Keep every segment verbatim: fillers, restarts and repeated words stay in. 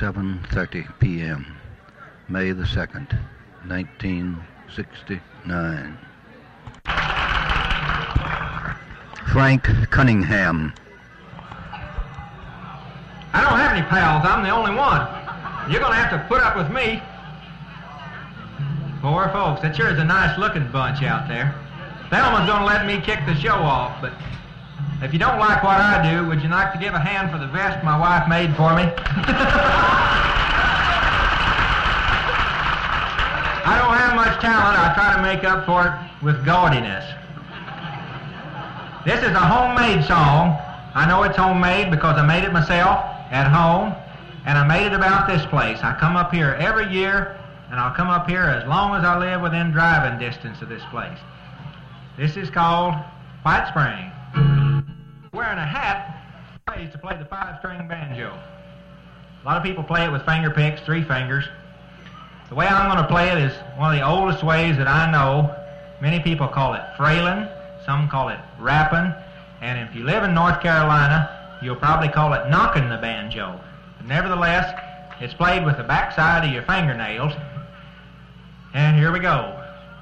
seven thirty p.m., May the second, nineteen sixty-nine. Frank Cunningham. I don't have any pals. I'm the only one. You're going to have to put up with me. Poor folks. That sure is a nice-looking bunch out there. Thelma's going to let me kick the show off, but if you don't like what I do, would you like to give a hand for the vest my wife made for me? I don't have much talent. I try to make up for it with gaudiness. This is a homemade song. I know it's homemade because I made it myself at home, and I made it about this place. I come up here every year, and I'll come up here as long as I live within driving distance of this place. This is called White Spring. Wearing a hat to play the five-string banjo. A lot of people play it with finger picks, three fingers. The way I'm going to play it is one of the oldest ways that I know. Many people call it frailing, some call it rapping, and if you live in North Carolina, you'll probably call it knocking the banjo. But nevertheless, it's played with the backside of your fingernails. And here we go.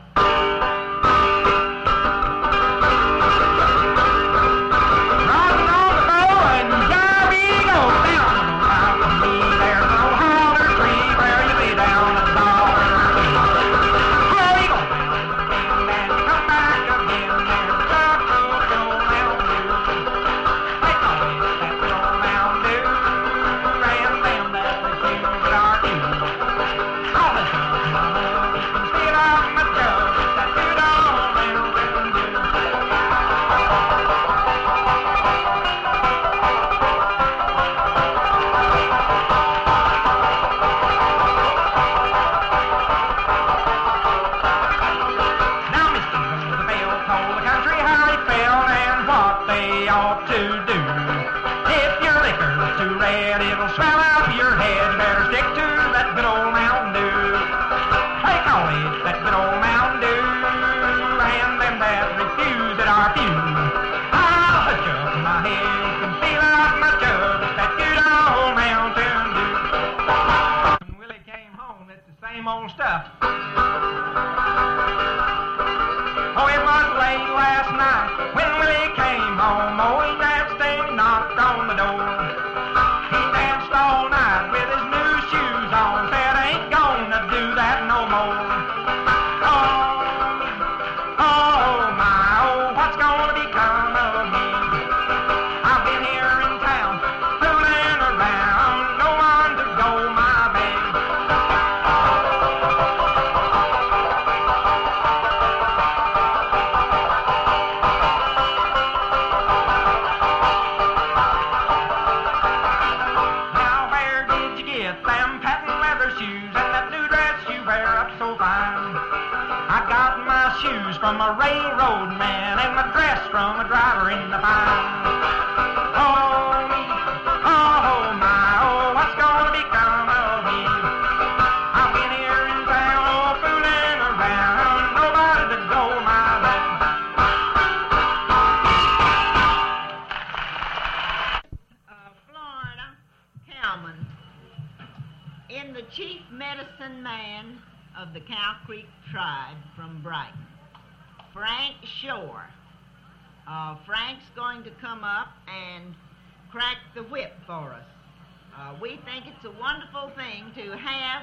It's a wonderful thing to have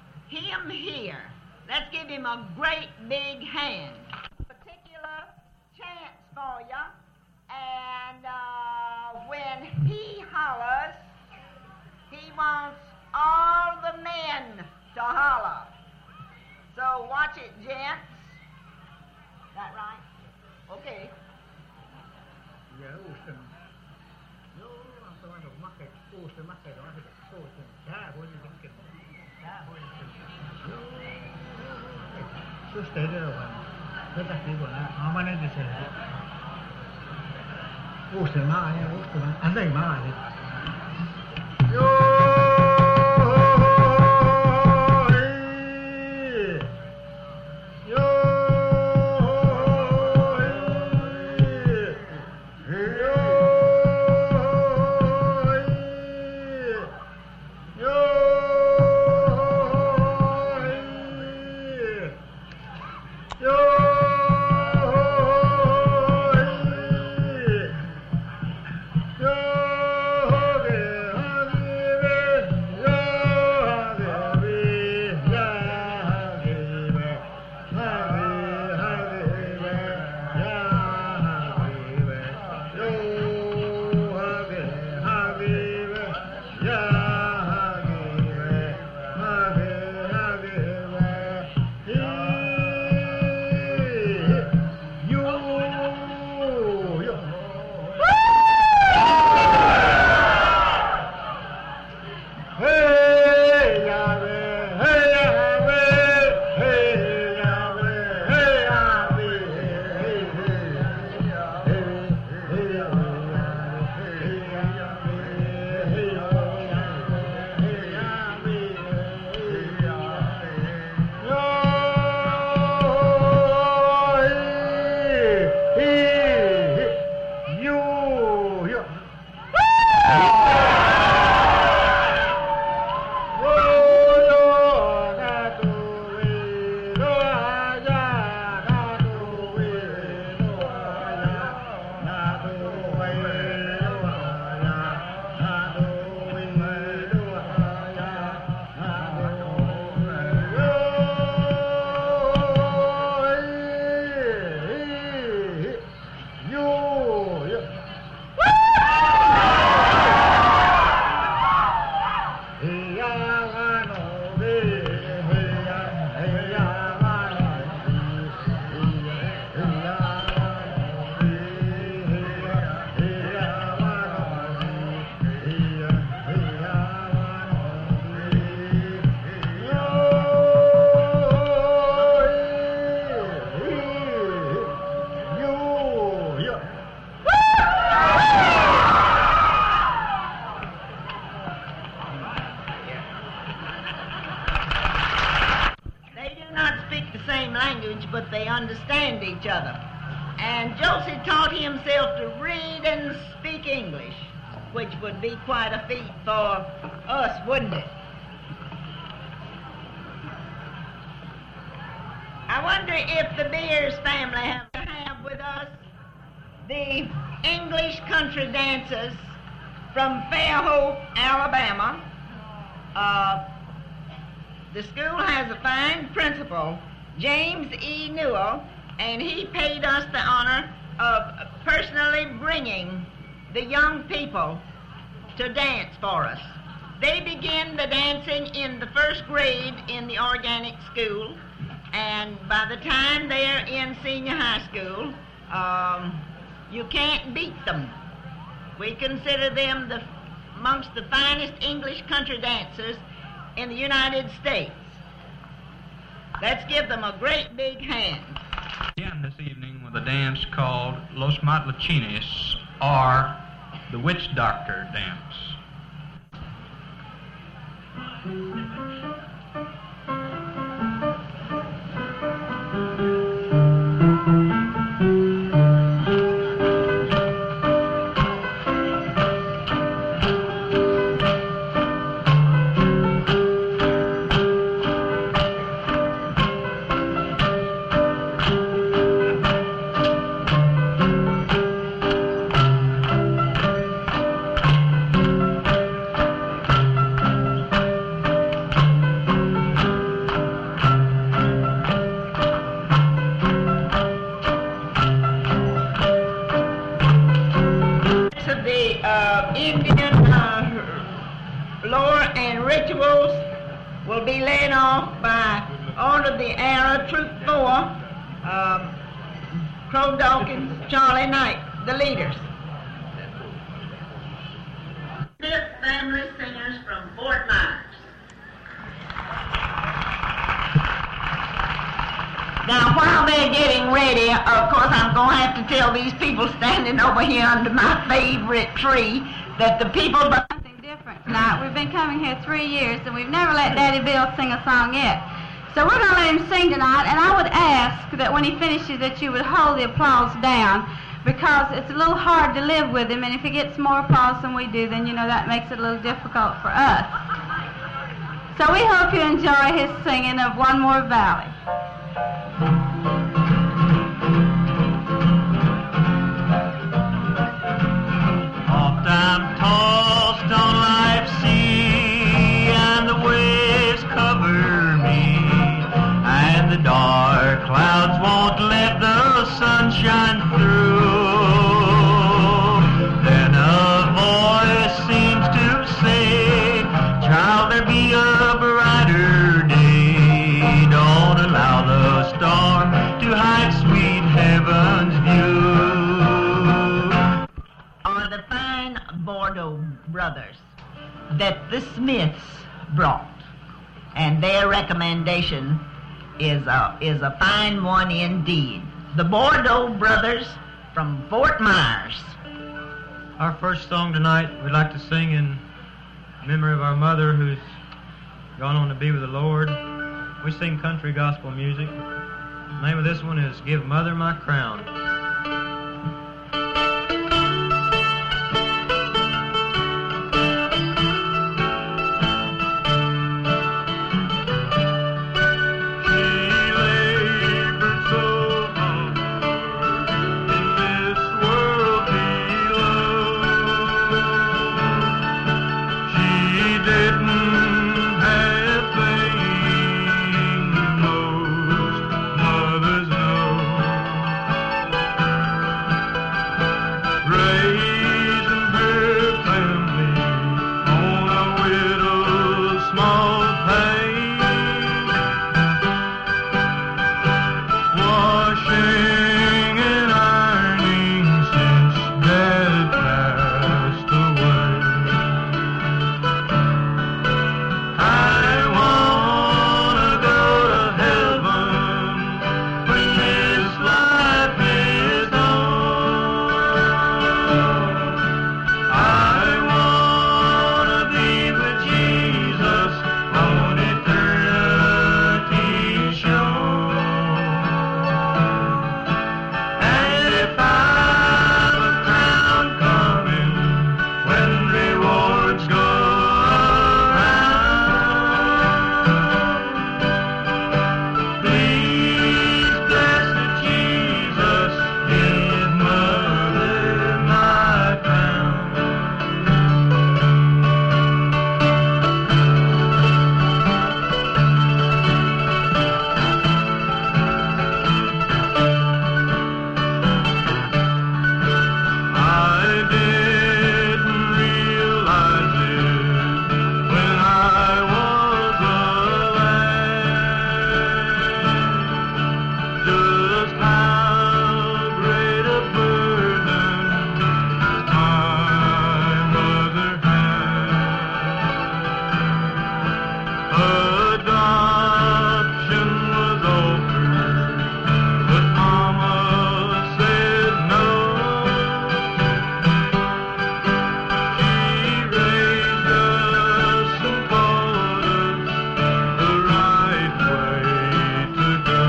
him here. Let's give him a great big hand. Particular chance for you, and uh, when he hollers, he wants all the men to holler. So watch it, gents. That right? Okay. Yo! language, but they understand each other. And Josie taught himself to read and speak English, which would be quite a feat for us, wouldn't it? I wonder if the Beers family have to have with us the English country dancers from Fairhope, Alabama. Uh, the school has a fine principal, James E. Newell, and he paid us the honor of personally bringing the young people to dance for us. They begin the dancing in the first grade in the organic school, and by the time they're in senior high school, um, you can't beat them. We consider them the, amongst the finest English country dancers in the United States. Let's give them a great big hand. Again this evening with a dance called Los Matlachines, or the Witch Doctor Dance. Will be led off by Order of the Arrow, Troop four, um, Crow Dawkins, Charlie Knight, the leaders. Smith Family Singers from Fort Myers. Now, while they're getting ready, of course, I'm going to have to tell these people standing over here under my favorite tree that the people... Tonight. We've been coming here three years, and we've never let Daddy Bill sing a song yet. So we're going to let him sing tonight, and I would ask that when he finishes that you would hold the applause down, because it's a little hard to live with him, and if he gets more applause than we do, then, you know, that makes it a little difficult for us. So we hope you enjoy his singing of One More Valley. Oft I'm tossed on life's sea, and the waves cover me, and the dark clouds won't let the sun shine through. Then a voice seems to say, child, there be a brighter day. Don't allow the storm to hide sweet heaven's view. The fine Bordeaux brothers that the Smiths brought, and their recommendation is a, is a fine one indeed. The Bordeaux brothers from Fort Myers. Our first song tonight we'd like to sing in memory of our mother who's gone on to be with the Lord. We sing country gospel music. The name of this one is Give Mother My Crown. Mothers know Adoption was offered, but Mama said no. She raised us and taught us the right way to go.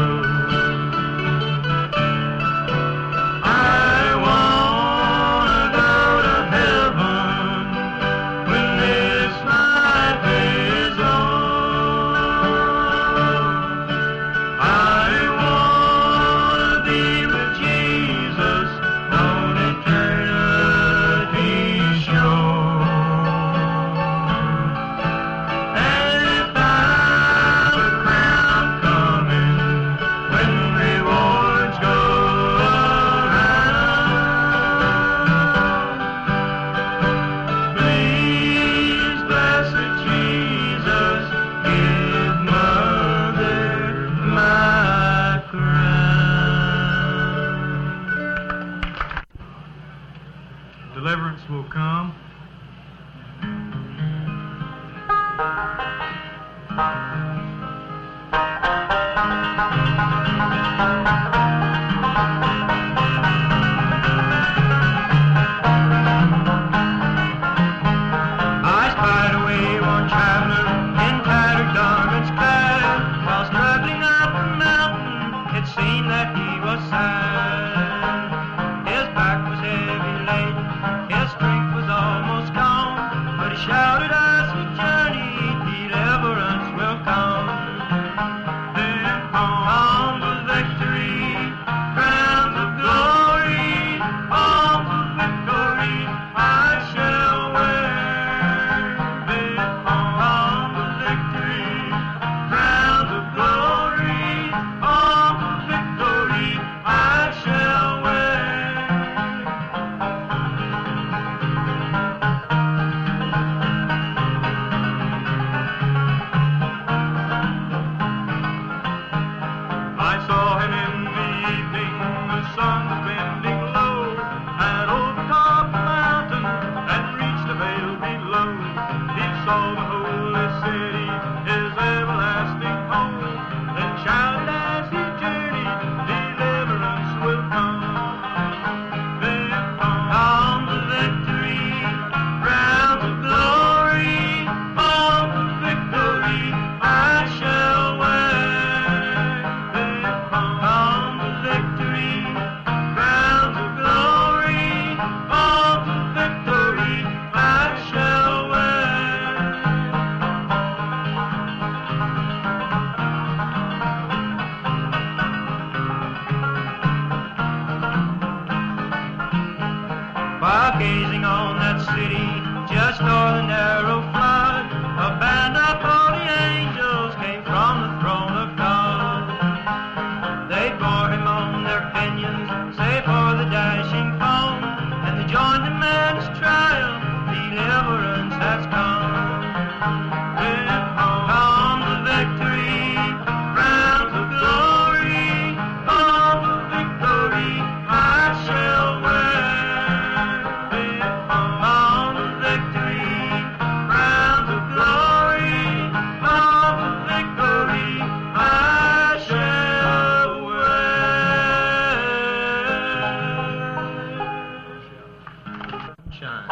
I wanna go to heaven when this life is on. I wanna be with Jesus on eternity's shore. And if I'm a crown coming when rewards go around, please, blessed Jesus, give Mother my crown. Deliverance will come. I spied away one traveler in tattered garments clad, while struggling up the mountain. It seemed that he was sad. His back was heavy laden, his strength was almost gone, but he shouted as he journeyed, deliverance will come. Then on the victory, crowns of glory, palms of victory I shall wear. Then on the victory, crowns of glory, palms of victory I shall wear. I saw him in the evening, the sun was bending low, at old top mountain and reached the vale below. He saw the holy city, his everlasting home, then shouted as he journeyed, deliverance will come. Then on the victory, crowns of glory, palms of victory I shall wear. Then on the victory, crowns of glory, palms of victory I shall wear. While gazing on that city, just o'er the narrow flood, a band of holy angels came from the throne of God. They bore him on their pinions, save for the dashing foam, and they joined him in his triumph, deliverance has come. Then on the victory, crowns of glory, palms of victory I shall wear. Then on the victory, crowns of glory, palms of victory I shall wear. Shine.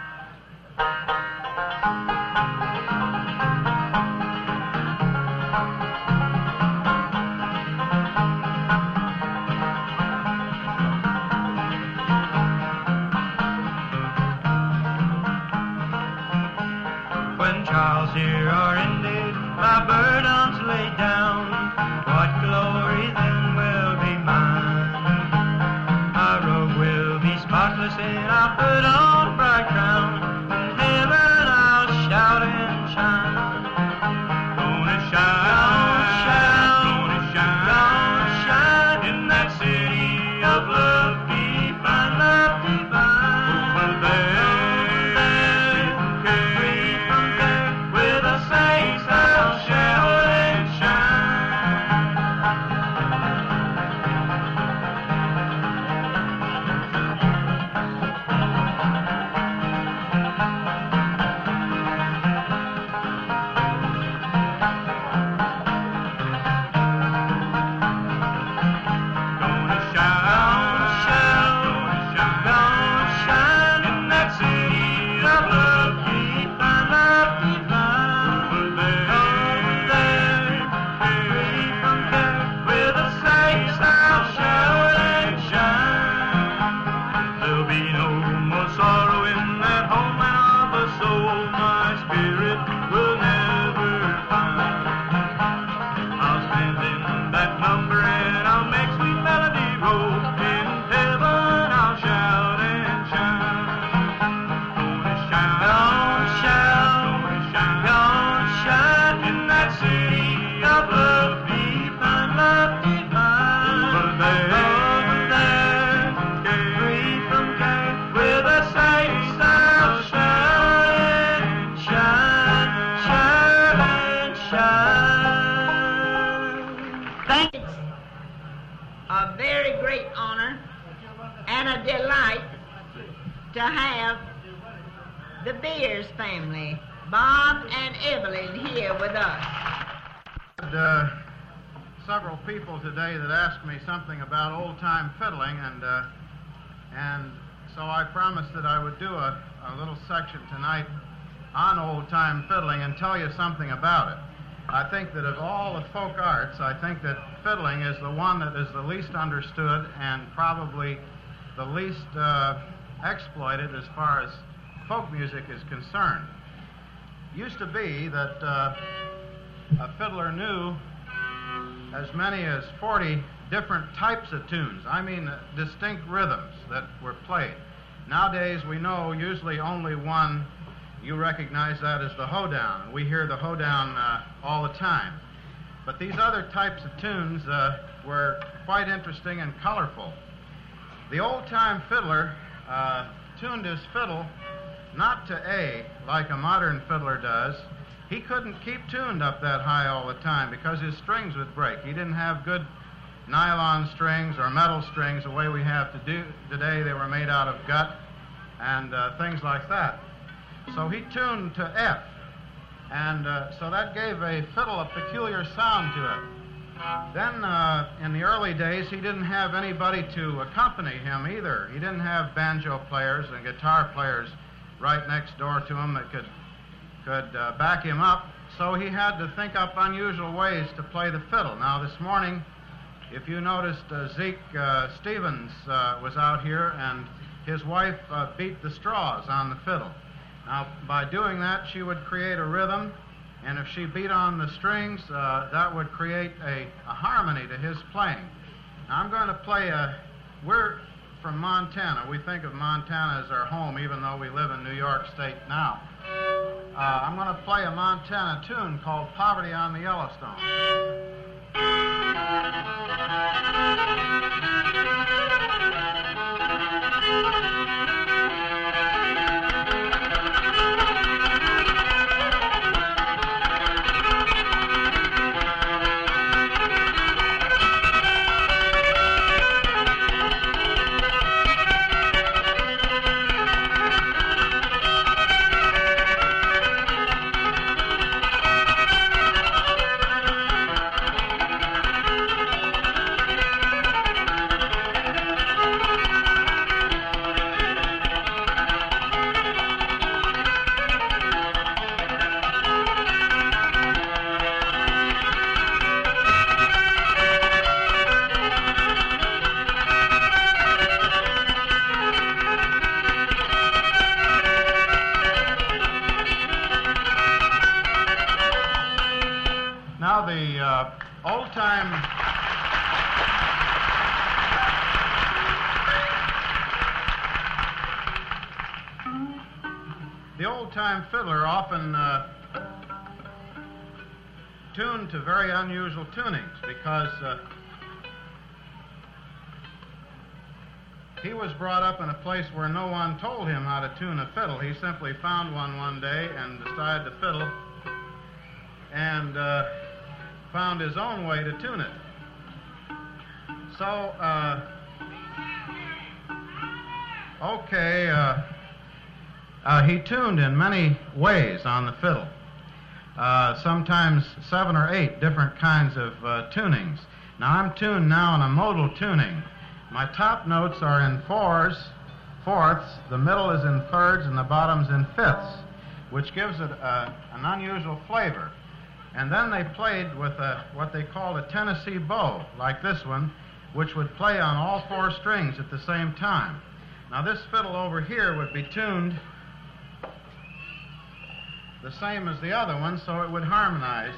When trials here are ended, my burdens laid down, what glory then will be mine? My robe will be spotless and I'll put on a bright crown. In heaven I'll shout and shine. Gonna shine, gonna shine, gonna shine, gonna shine in that city of love divine, love divine. Over there, free from care, with the saints I'll shout and shine. and a delight to have the Beers family, Bob and Evelyn, here with us. Uh, several people today that asked me something about old-time fiddling, and uh, and so I promised that I would do a, a little section tonight on old-time fiddling and tell you something about it. I think that of all the folk arts, I think that fiddling is the one that is the least understood and probably the least uh, exploited as far as folk music is concerned. It used to be that uh, a fiddler knew as many as forty different types of tunes. I mean, uh, distinct rhythms that were played. Nowadays, we know usually only one. You recognize that as the hoedown. We hear the hoedown uh, all the time. But these other types of tunes uh, were quite interesting and colorful. The old-time fiddler uh, tuned his fiddle not to A, like a modern fiddler does. He couldn't keep tuned up that high all the time because his strings would break. He didn't have good nylon strings or metal strings the way we have to do today. They were made out of gut and uh, things like that. So he tuned to F, and uh, so that gave a fiddle a peculiar sound to it. Then uh, in the early days, he didn't have anybody to accompany him either. He didn't have banjo players and guitar players right next door to him that could could uh, back him up, so he had to think up unusual ways to play the fiddle. Now this morning, if you noticed, uh, Zeke uh, Stevens uh, was out here, and his wife uh, beat the straws on the fiddle. Now, by doing that, she would create a rhythm, and if she beat on the strings, uh, that would create a, a harmony to his playing. Now, I'm going to play a... We're from Montana. We think of Montana as our home, even though we live in New York State now. Uh, I'm going to play a Montana tune called Poverty on the Yellowstone. Now the uh, old-time the old-time fiddler often uh, tuned to very unusual tunings because uh, he was brought up in a place where no one told him how to tune a fiddle. He simply found one one day and decided to fiddle and uh, found his own way to tune it. So, uh, okay, uh, uh, he tuned in many ways on the fiddle. Uh, sometimes seven or eight different kinds of uh, tunings. Now, I'm tuned now in a modal tuning. My top notes are in fours, fourths, the middle is in thirds, and the bottom's in fifths, which gives it a, an unusual flavor. And then they played with a, what they called a Tennessee bow, like this one, which would play on all four strings at the same time. Now this fiddle over here would be tuned the same as the other one, so it would harmonize.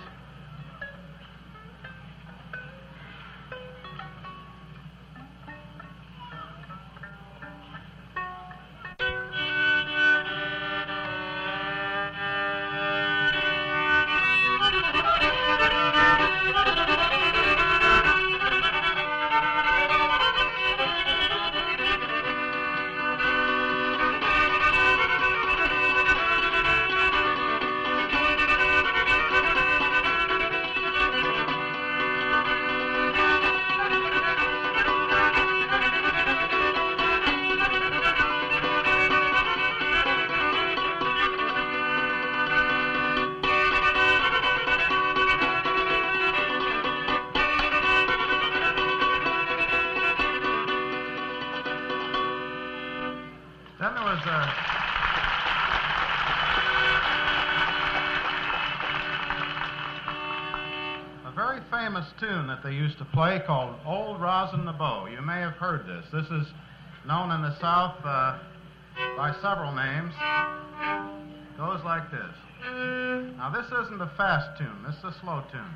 very famous tune that they used to play called Old Rosin the Bow. You may have heard this. This is known in the South uh, by several names. It goes like this. Now, this isn't a fast tune. This is a slow tune.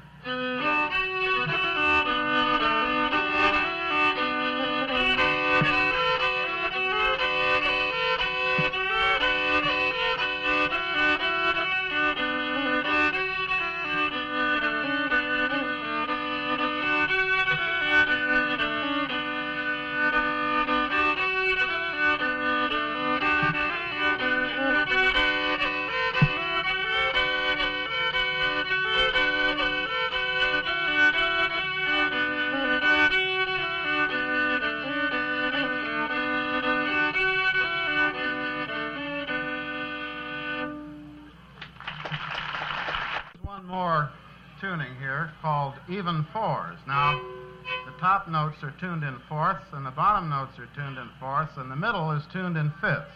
Even fours. Now, the top notes are tuned in fourths, and the bottom notes are tuned in fourths, and the middle is tuned in fifths.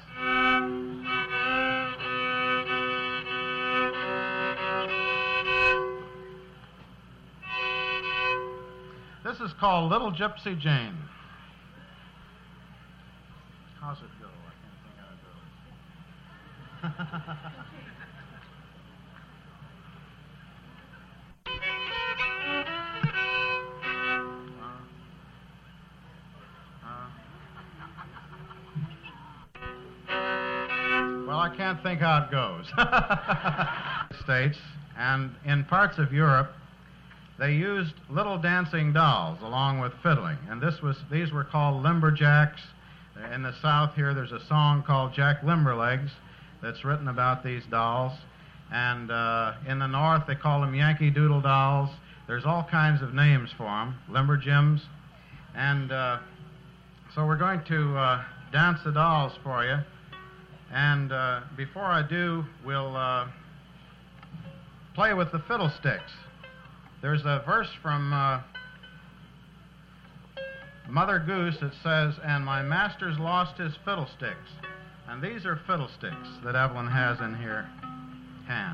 This is called Little Gypsy Jane. How's it go? I can't think how it goes. I can't think how it goes. States, and in parts of Europe, they used little dancing dolls along with fiddling, and this was these were called limberjacks. In the South here, there's a song called Jack Limberlegs that's written about these dolls, and uh, in the North they call them Yankee Doodle dolls. There's all kinds of names for them, limberjims, and uh, so we're going to uh, dance the dolls for you. And uh, before I do, we'll uh, play with the fiddlesticks. There's a verse from uh, Mother Goose that says, "And my master's lost his fiddlesticks." And these are fiddlesticks that Evelyn has in her hand.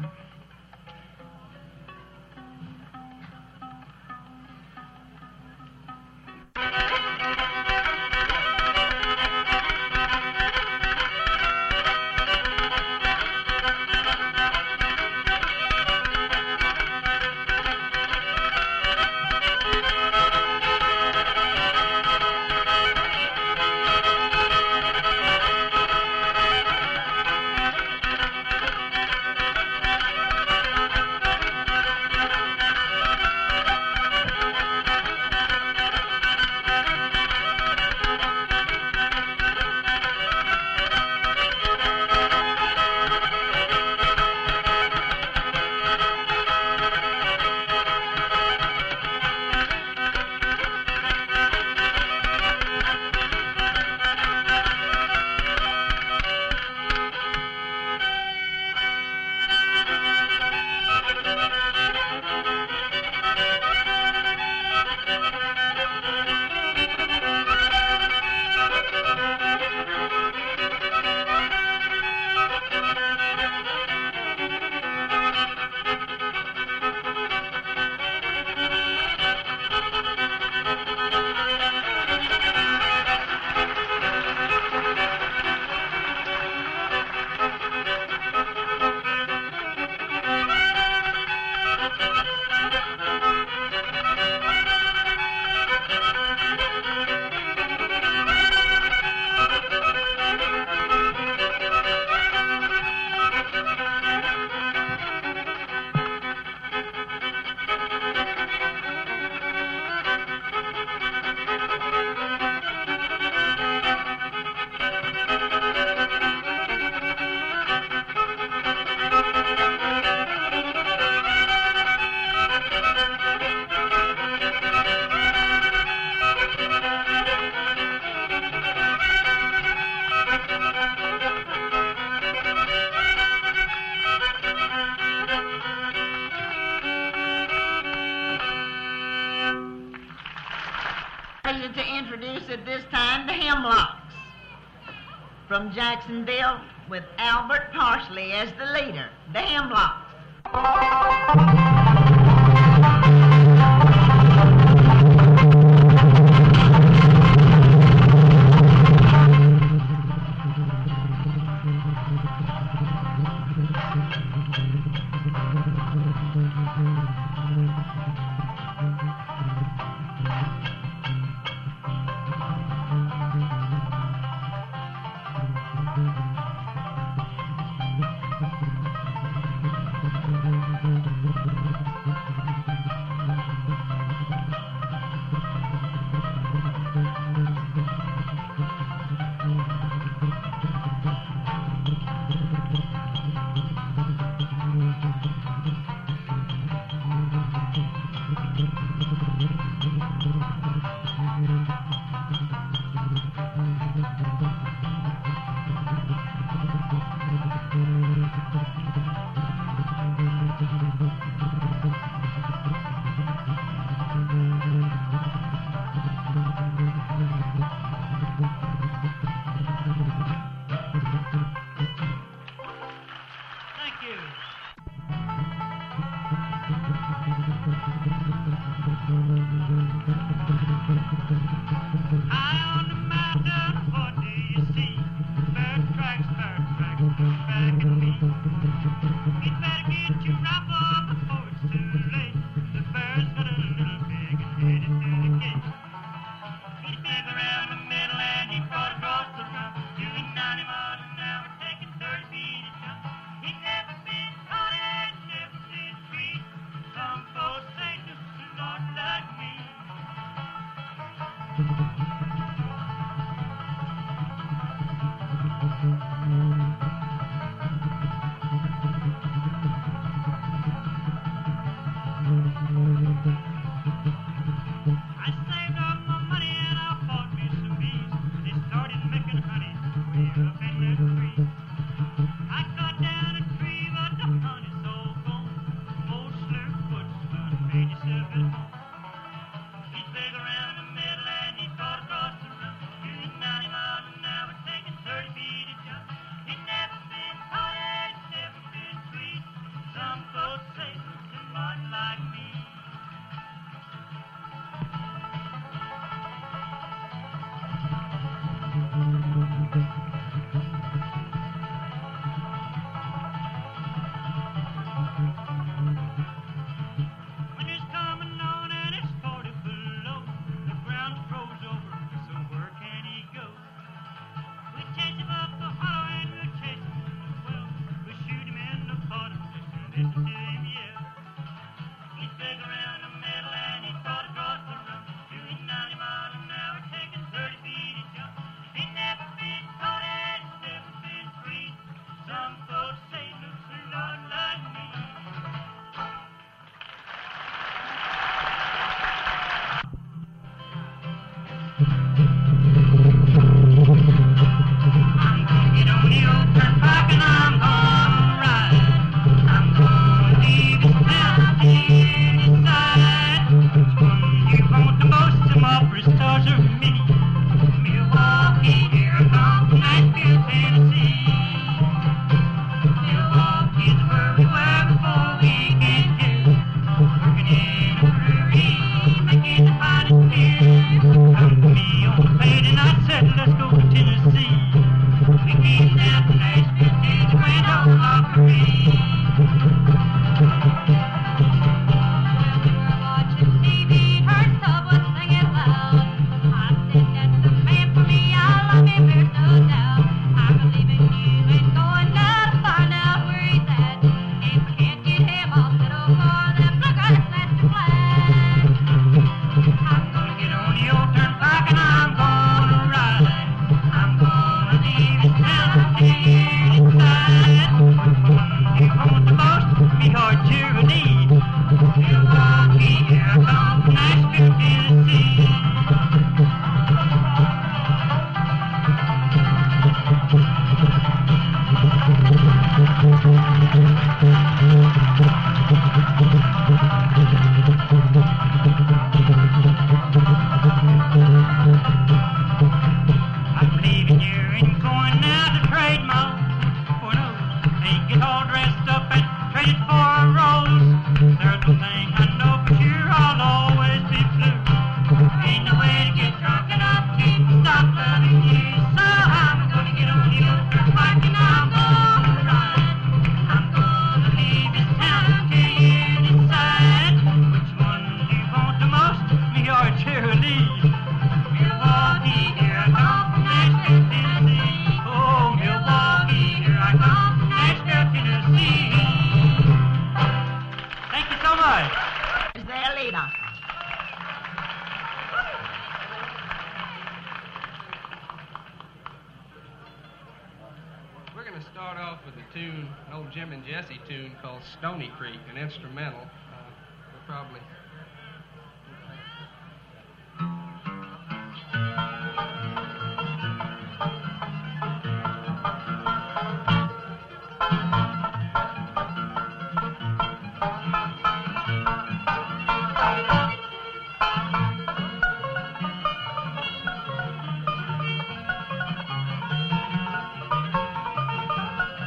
From Jacksonville with Albert Parsley as the leader, the Hemlocks. Stony Creek, an instrumental. Uh, we'll probably.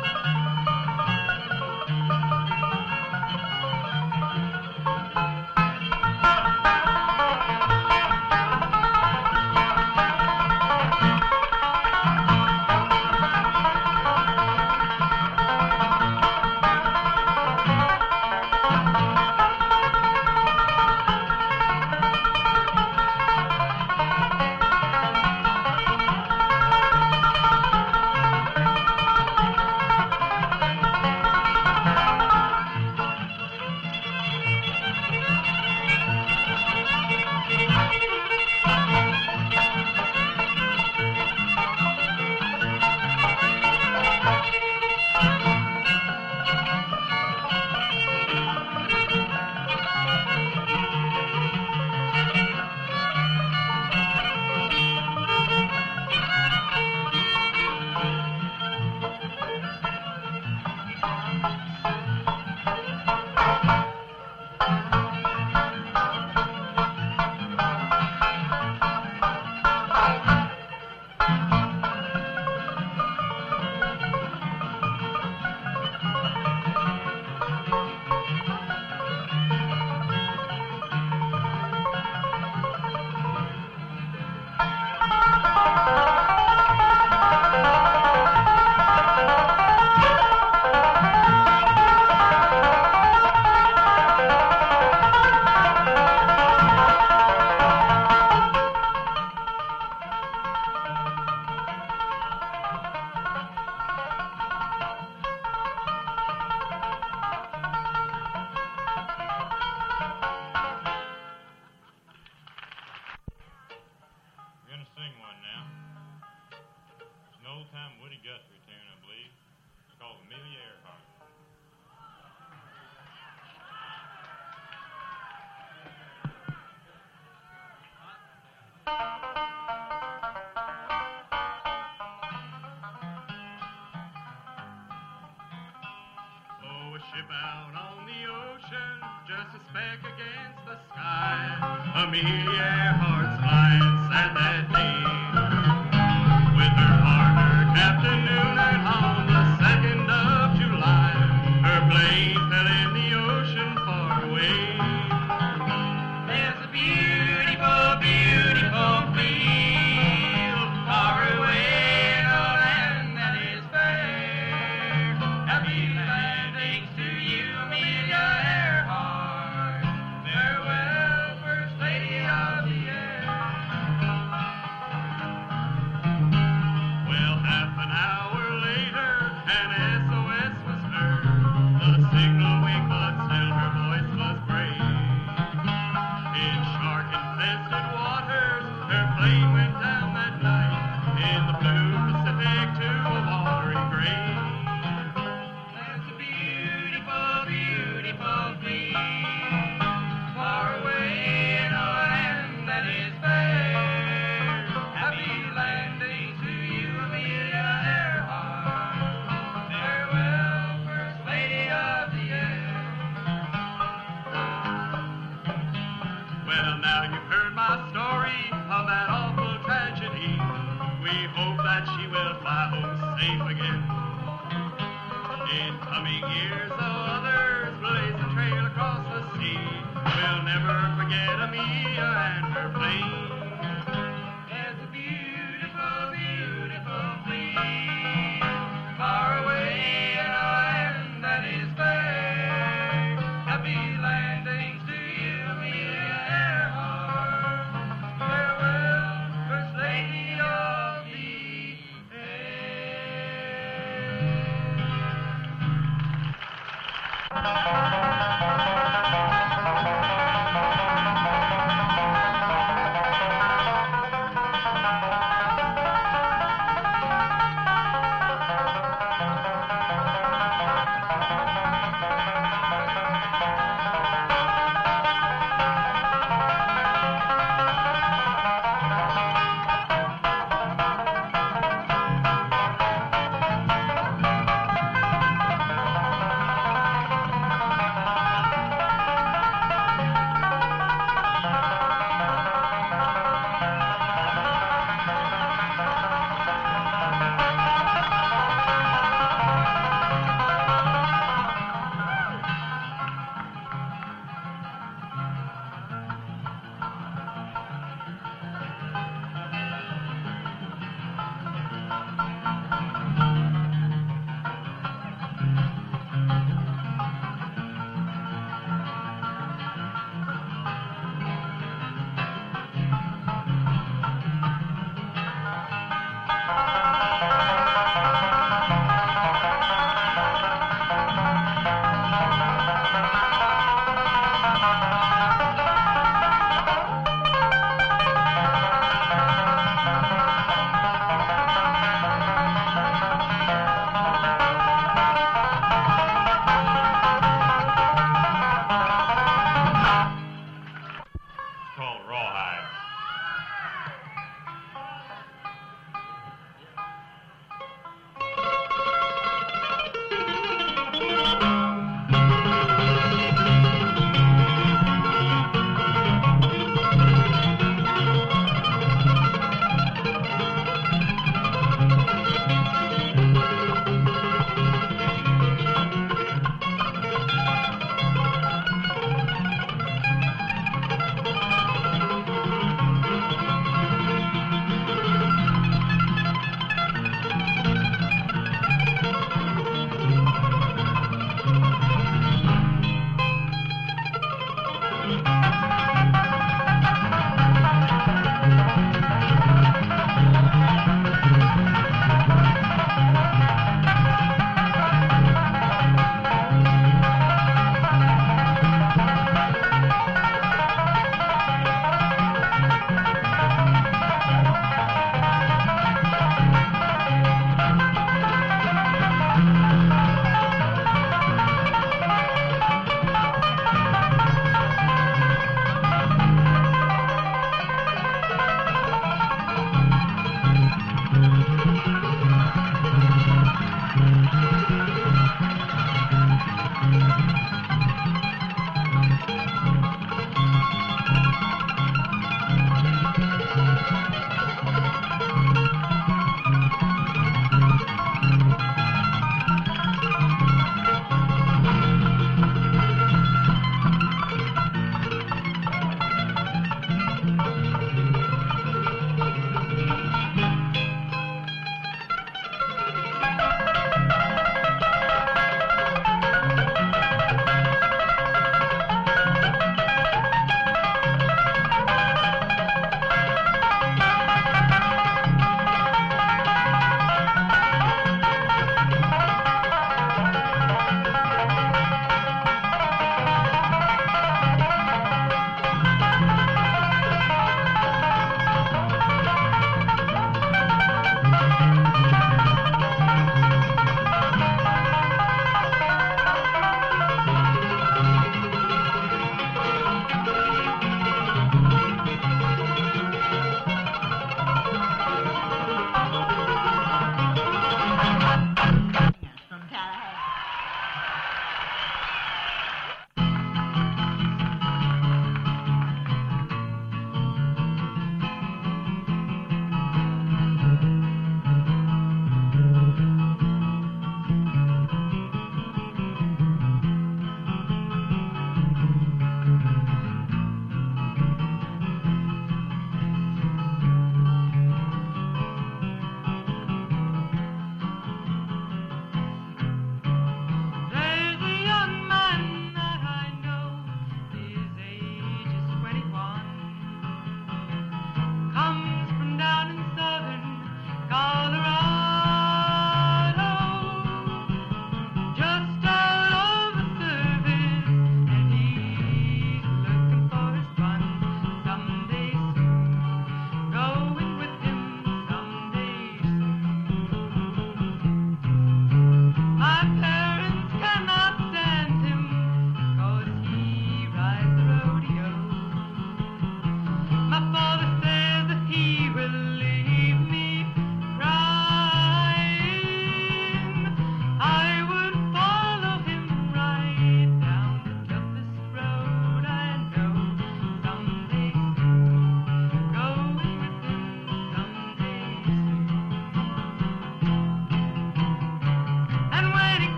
Thank you. Down on the ocean, just a speck against the sky, Amelia Earhart's flying sad that day. With her partner, Captain Noonan, on the second of July, her plane fell in the ocean far away. There's a beautiful, beautiful field far away in a land that is fair. Happy landings to you, Amelia Earhart. Farewell, First Lady of the Air. Well, half an hour later, an S O S was heard. The signal winked, but still her voice was brave. In shark-infested waters, her plane went down that night. In the blue Pacific to a watery grave. There's a beautiful, beautiful field far away in a land that is fair. Happy landing to you, Amelia Earhart. Farewell, First Lady of the Air. Well, now you've heard my story of that awful tragedy. We hope that she will fly home safe again. In coming years, others blaze a trail across the sea. We'll never forget Amelia and her plane. There's a beautiful, beautiful field far away in a land that is fair. Happy landings to you, Amelia Earhart. Farewell, First Lady of the Air.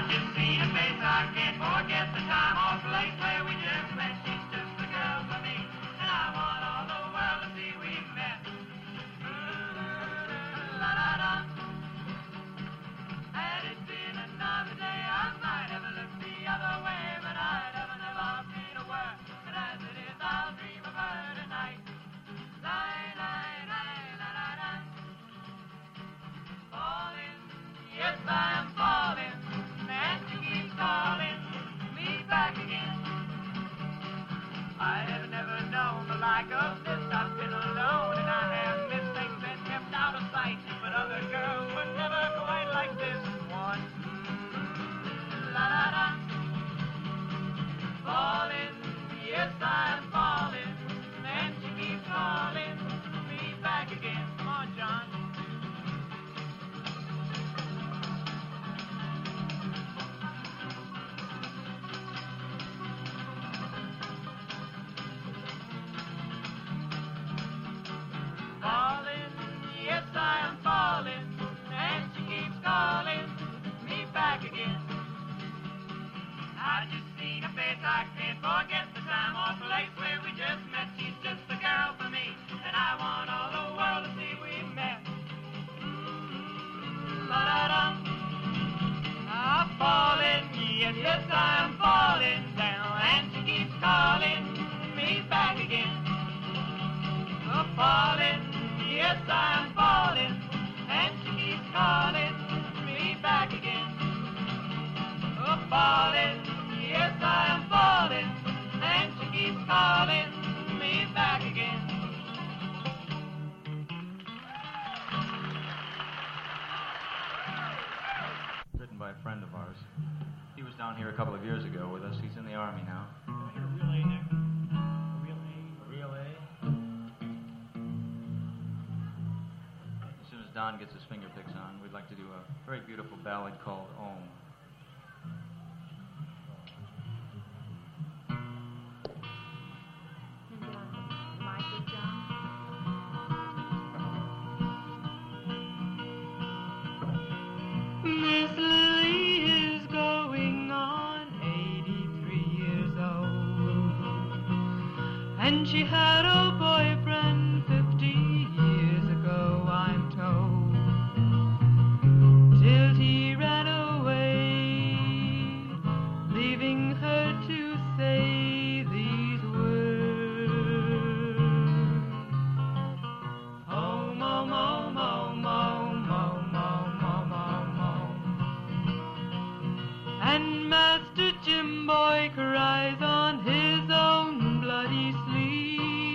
just seen a face, I can't forget the time or place where we just met. She's just the girl for me, and I want all the world to see we've met. La-da-da. Had it been another day, I might have looked the other way, but I'd have never seen a word. But as it is, I'll dream of her tonight. La-la-la-la-la-la. Falling, yes, I am falling, and she keeps calling me back again. I have never known the like of this. I've been alone, and I have missed things and kept out of sight. But other girls were never quite like this one. La-da-da. Falling, yes, I am falling, and she keeps calling me back again. Come on, John. Falling, yes, I am falling, and she keeps calling me back again. I just seen a face, I can't forget the time or place where we just met. She's just the girl for me, and I want all the world to see we met. Mm-hmm. La-da-da. I'm falling, yes, yes, I am falling down, and she keeps calling me back again. I'm falling, yes, I am falling, and she keeps calling me back again. I'm falling, yes, I am falling, and she keeps calling me back again. Written by a friend of ours. He was down here a couple of years ago with us. He's in the Army now. Oh, here, real A, Nick. Real A. Real A. As soon as Don gets his finger picks on, we'd like to do a very beautiful ballad called Om. Miss Lily is going on eighty-three years old, and she had a boyfriend fifty years ago, I'm told, till he ran away, leaving her to say these words. Home, home, home, home, home, home, home, home, home, home. And Master Jim Boy cries on his own bloody sleeve.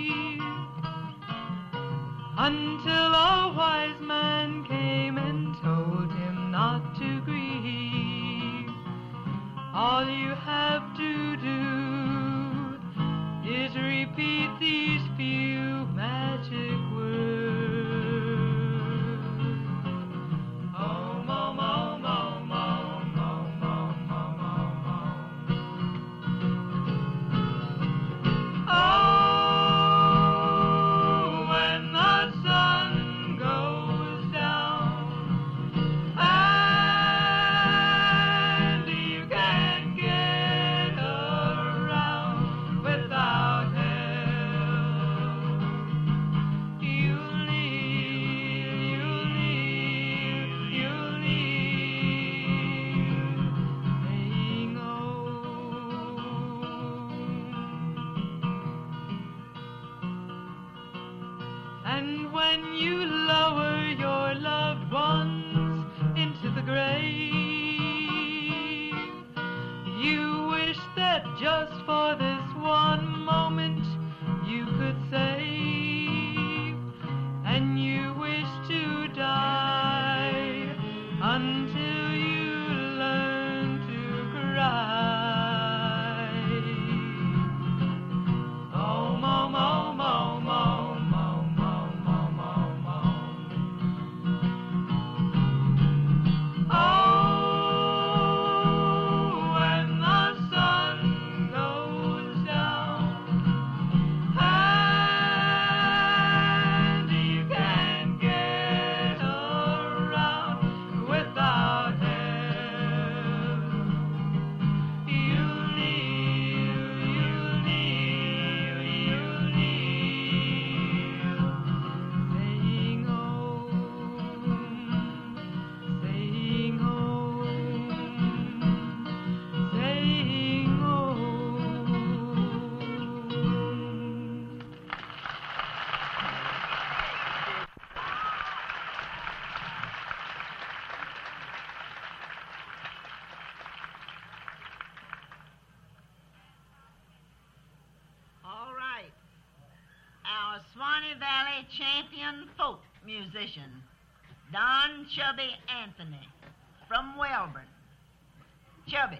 Valley Valley champion folk musician, Don Chubby Anthony from Welborn. Chubby.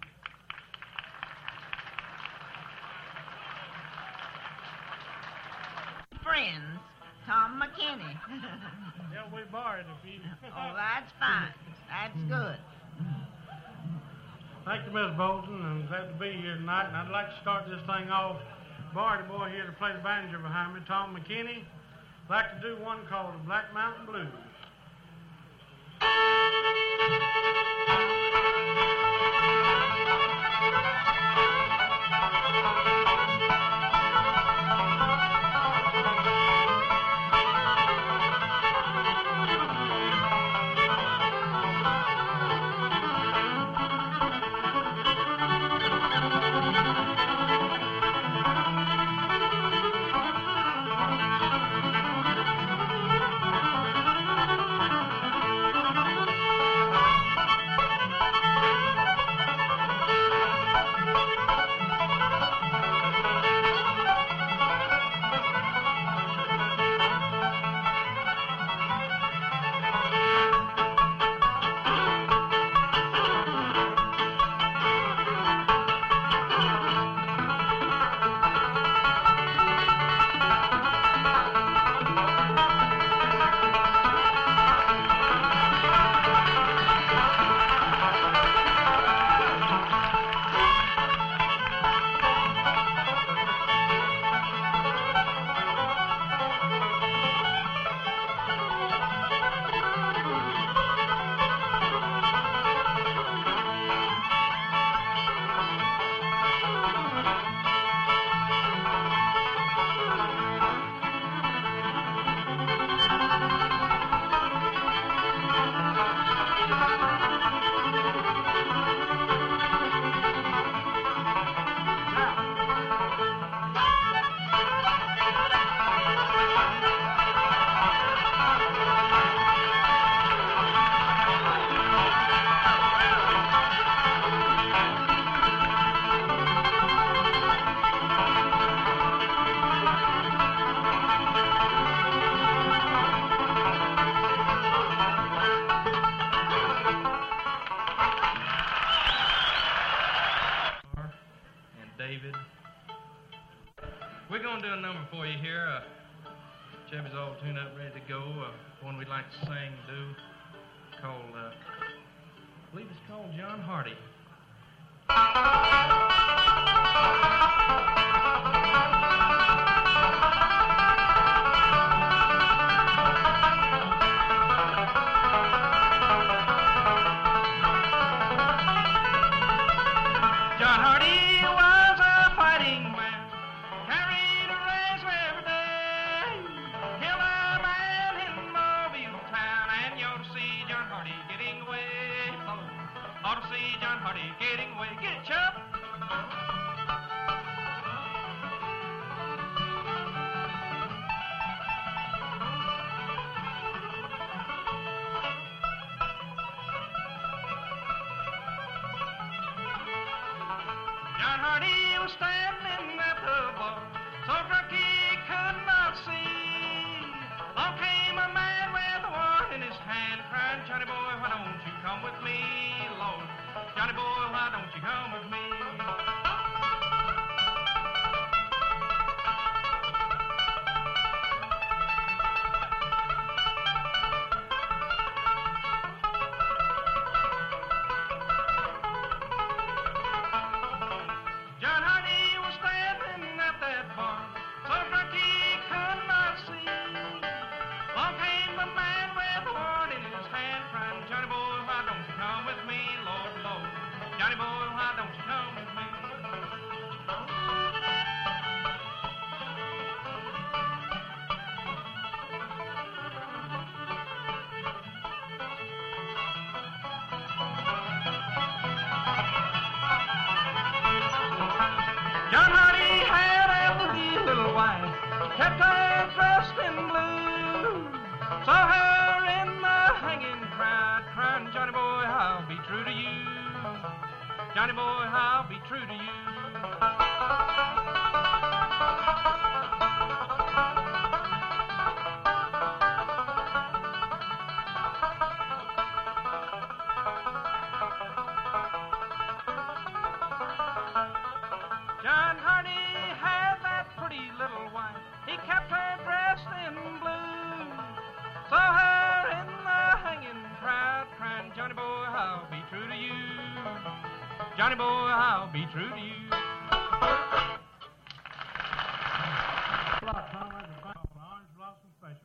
Friends, Tom McKinney. Yeah, we borrowed a few. Oh, that's fine. That's good. Thank you, Miss Bolton. I'm glad to be here tonight, and I'd like to start this thing off. Borrowed a boy here to play the banjo behind me, Tom McKinney. I'd like to do one called the Black Mountain Blues. David. We're going to do a number for you here. Uh, Chevy's all tuned up, ready to go. Uh, one we'd like to sing and do called, uh, I believe it's called John Hardy. John Hardy was a fighting man, carried a razor every day, killed a man in Mobile town, and you ought to see John Hardy getting away. Oh, ought to see John Hardy getting away. Get it, Chuck! John Hardy was standing at the bar, so drunk he could not see. Along came a man with a wand in his hand, crying, Johnny boy, why don't you come with me, Lord? Johnny boy, why don't you come with me? John Hardy was standing at that bar, so drunk he could not see. Along came a man with a wand in his hand, crying, Johnny boy, why don't you come with me, Lord, Lord? Johnny boy, why don't you come with me? John Hardy had a pretty little wife, kept her dressed in blue. Saw her in the hanging crowd, crying, Johnny boy, I'll be true to you. Johnny boy, I'll be true to you. Johnny boy, I'll be true to you. Orange Blossom Special.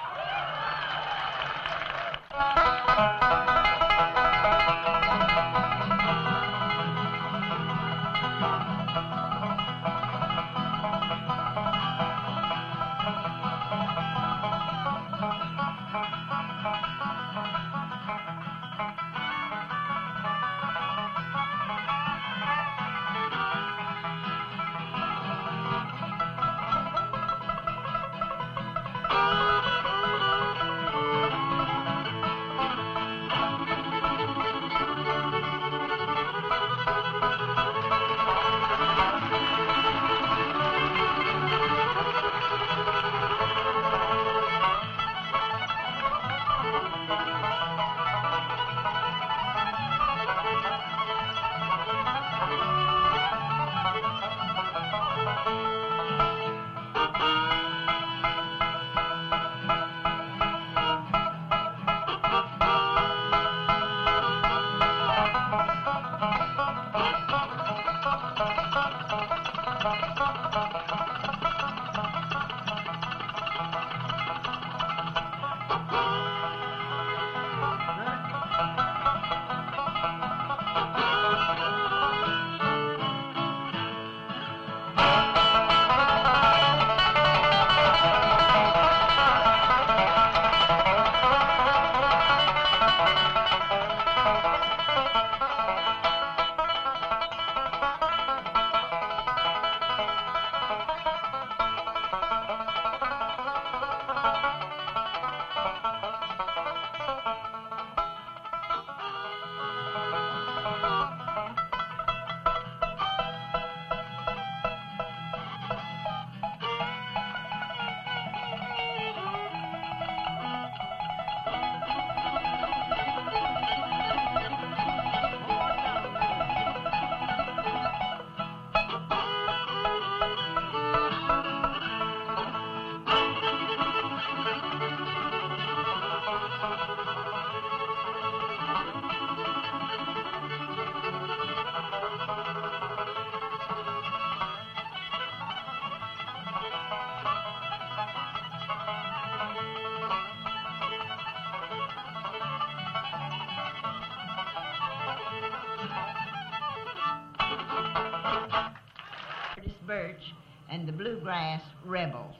Birch and the Bluegrass Rebels.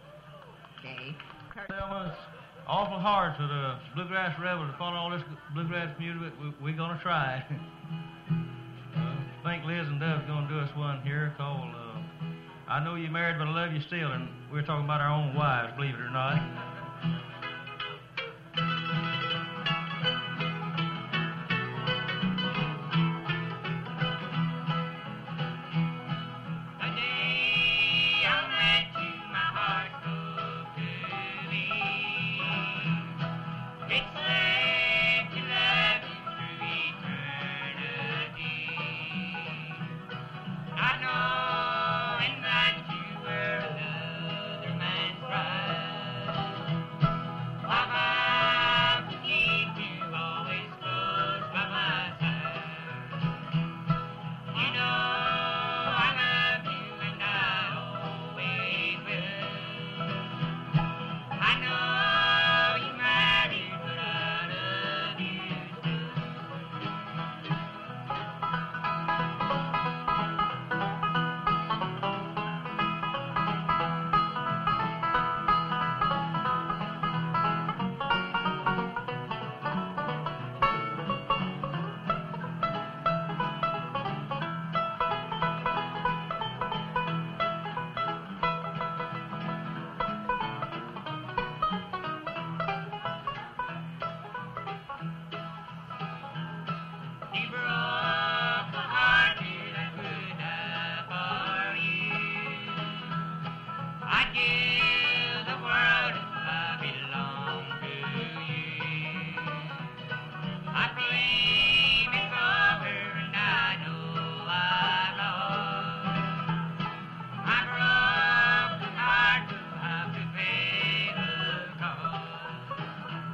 Okay. Well, it's awful hard for the Bluegrass Rebels to follow all this bluegrass music. We're we gonna try. uh, I think Liz and Dove's gonna do us one here called uh, "I Know You Married, But I Love You Still," and we're talking about our own wives, believe it or not.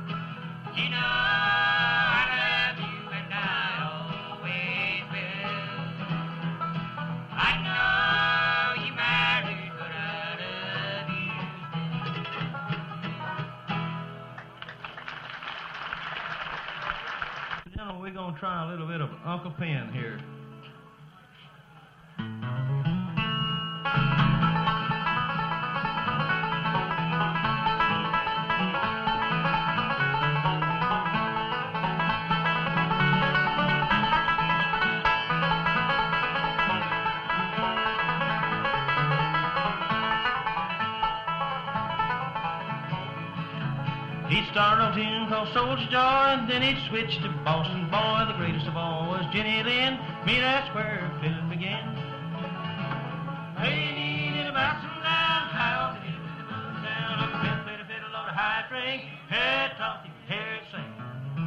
You know I love you and I always will. we're going to try a little bit of Uncle Pen here. He started a tune called Soldier Joy, and then he switched to Boston Boy. The greatest of all was Jenny Lind. Me, that's where fiddling began. Hey, need in about some down, how did it down? Up a played a fiddle on a high string. Head talk, you can hear it sing.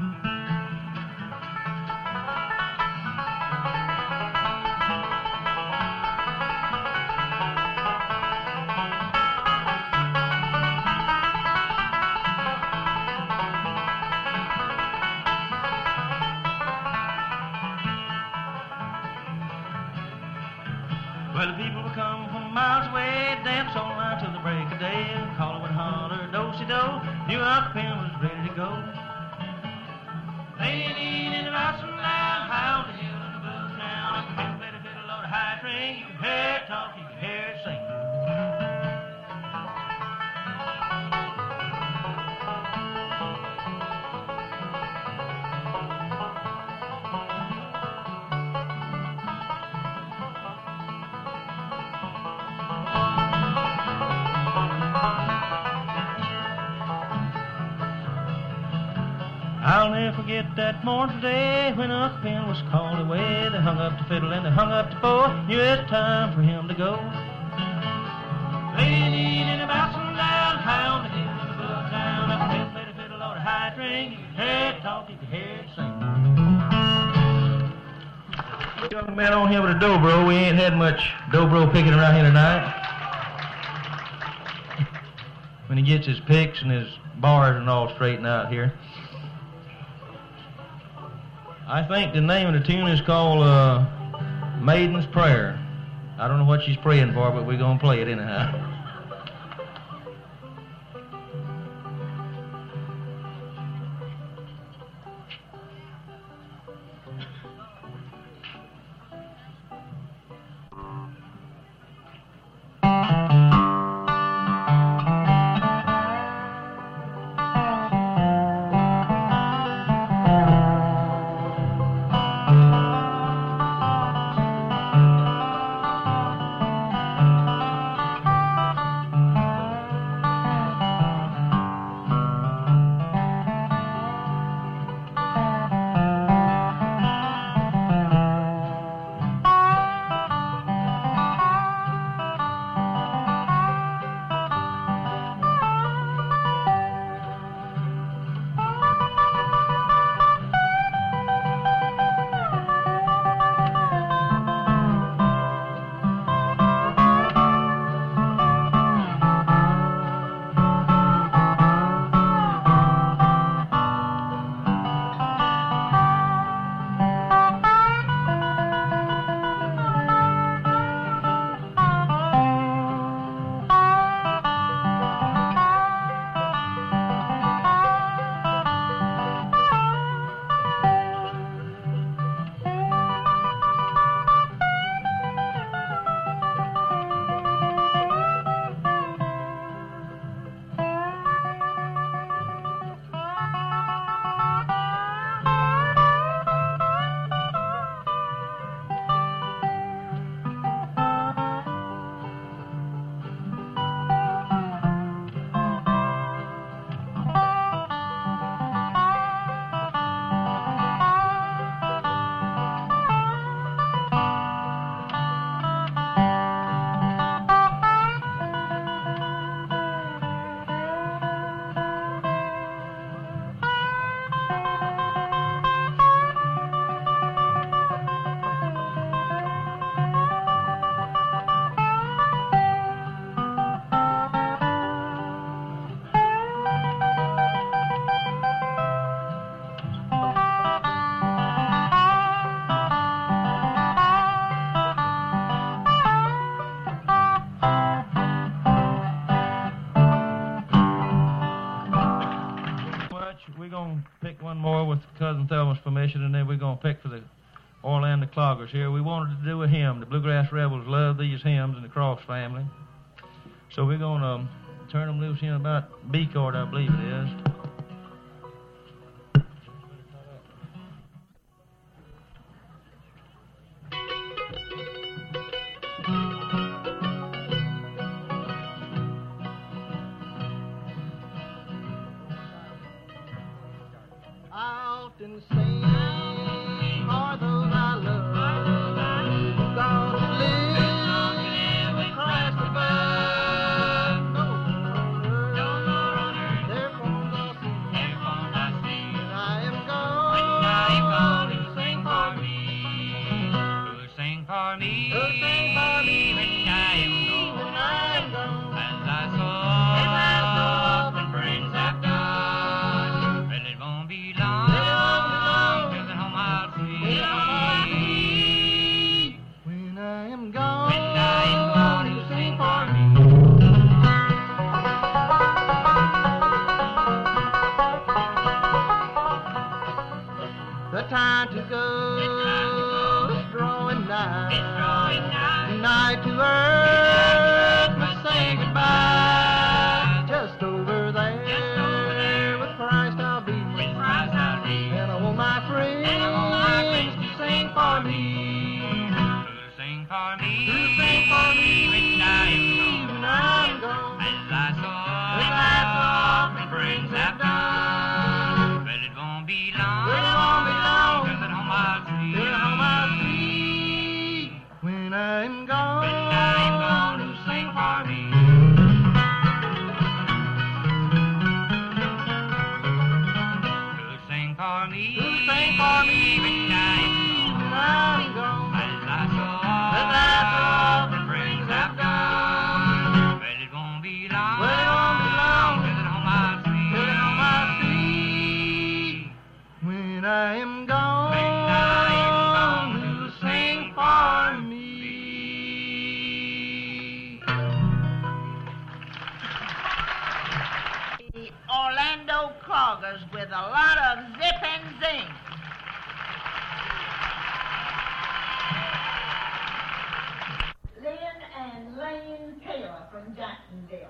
Well, the people would come from miles away, dance all night till the break of day, and call would holler, do-si-do, knew Uncle Pen was ready to go. They need in the mouse and loud, howl the hill in the blues now. Uncle Pen played a fiddle on a high string, you can hear it talk, you can hear it sing. I'll never forget that morning today when Uncle Pen was called away. They hung up the fiddle and they hung up the bow. Knew it was time for him to go. Lady in the mouse and down, hound the hill in the blues down. Uncle Pen played a fiddle on a high string. You can hear it talk, you can hear it sing. Young man on here with a dobro. We ain't had much dobro picking around here tonight. When he gets his picks and his bars and all straightened out here. I think the name of the tune is called uh, Maiden's Prayer. I don't know what she's praying for, but we're going to play it anyhow. going to pick one more with Cousin Thelma's permission, and then we're going to pick for the Orlando Cloggers here. We wanted to do a hymn. The Bluegrass Rebels love these hymns in the Cross family. So we're going to um, turn them loose in about B chord, I believe it is. With a lot of zip and zing. Lynn and Lane Taylor from Jacksonville.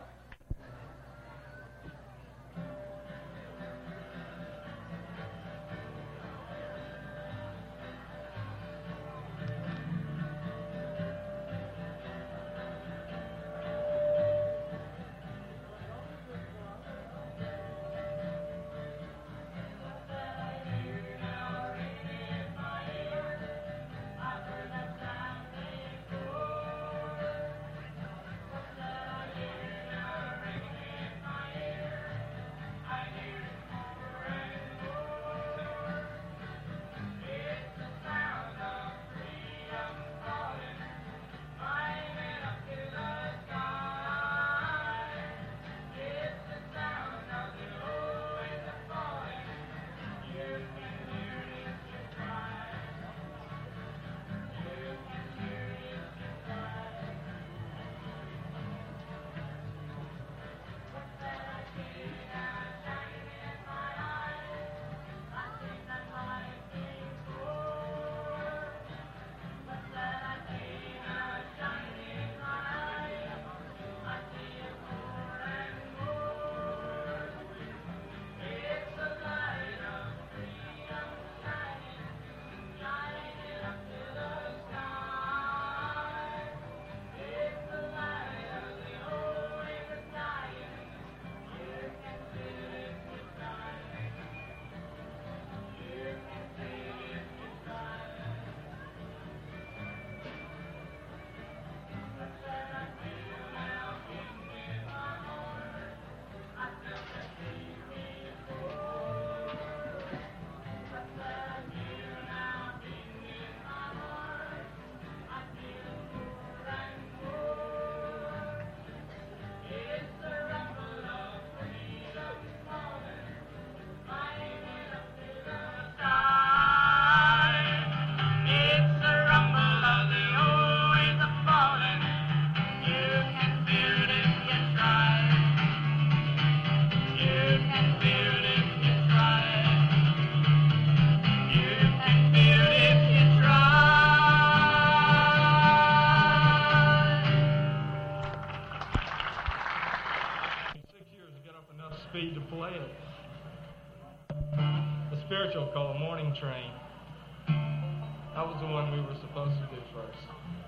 spiritual called A Morning Train. That was the one we were supposed to do first.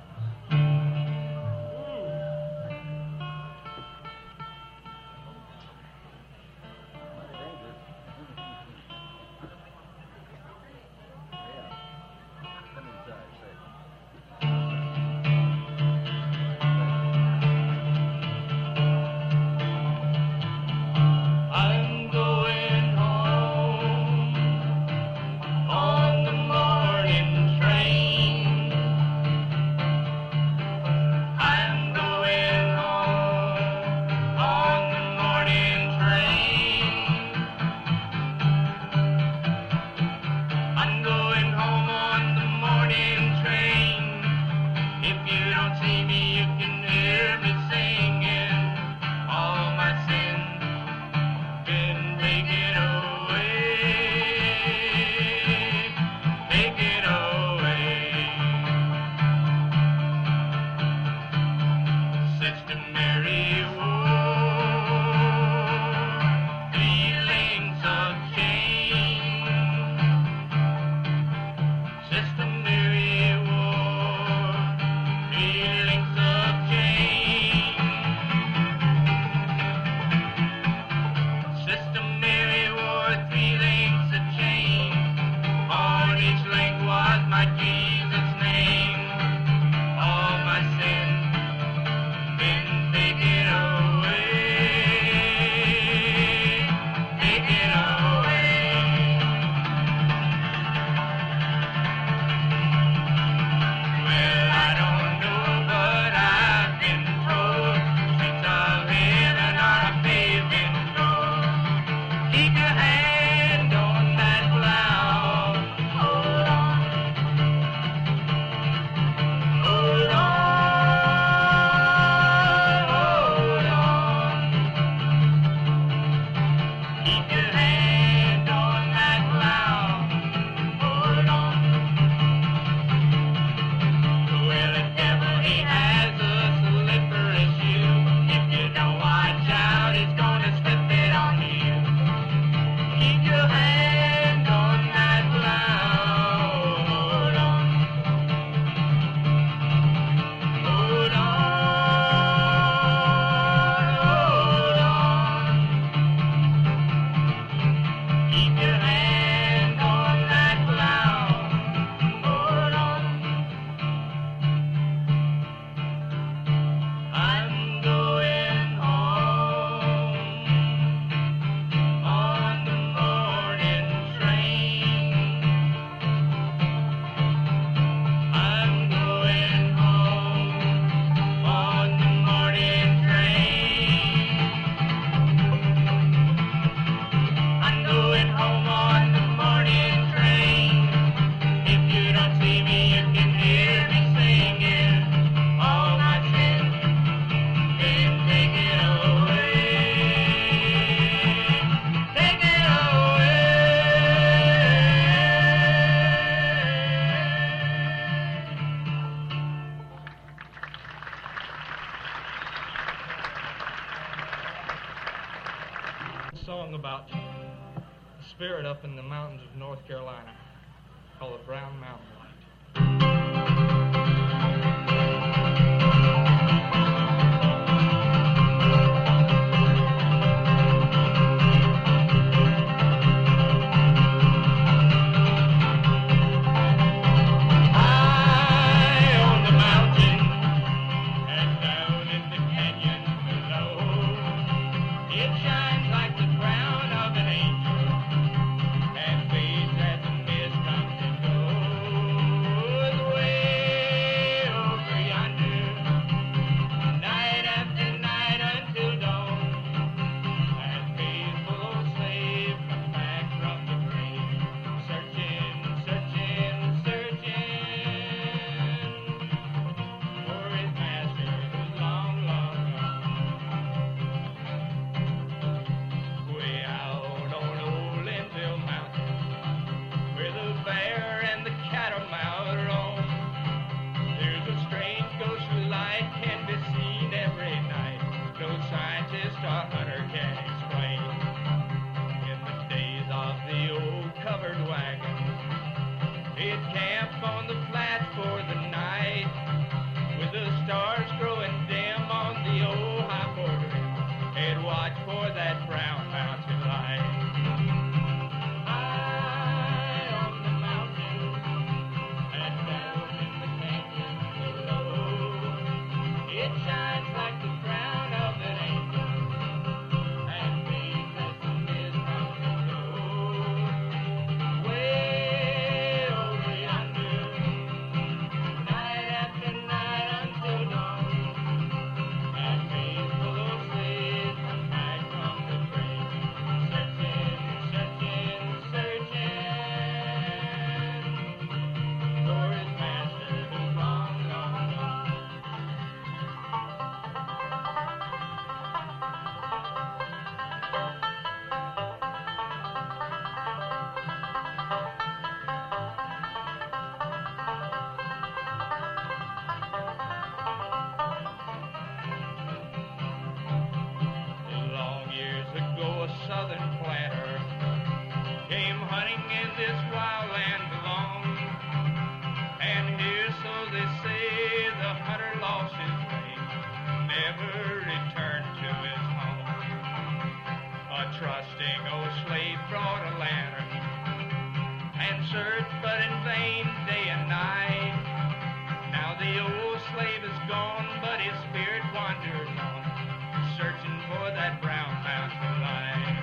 Song about a spirit up in the mountains of North Carolina called the Brown Mountain Light. And fades as the mist comes and goes. sing in this wild land belong. And here, so they say, the hunter lost his way, never returned to his home. A trusting old slave brought a lantern and searched, but in vain, day and night. Now the old slave is gone, but his spirit wanders on, searching for that brown mountain light.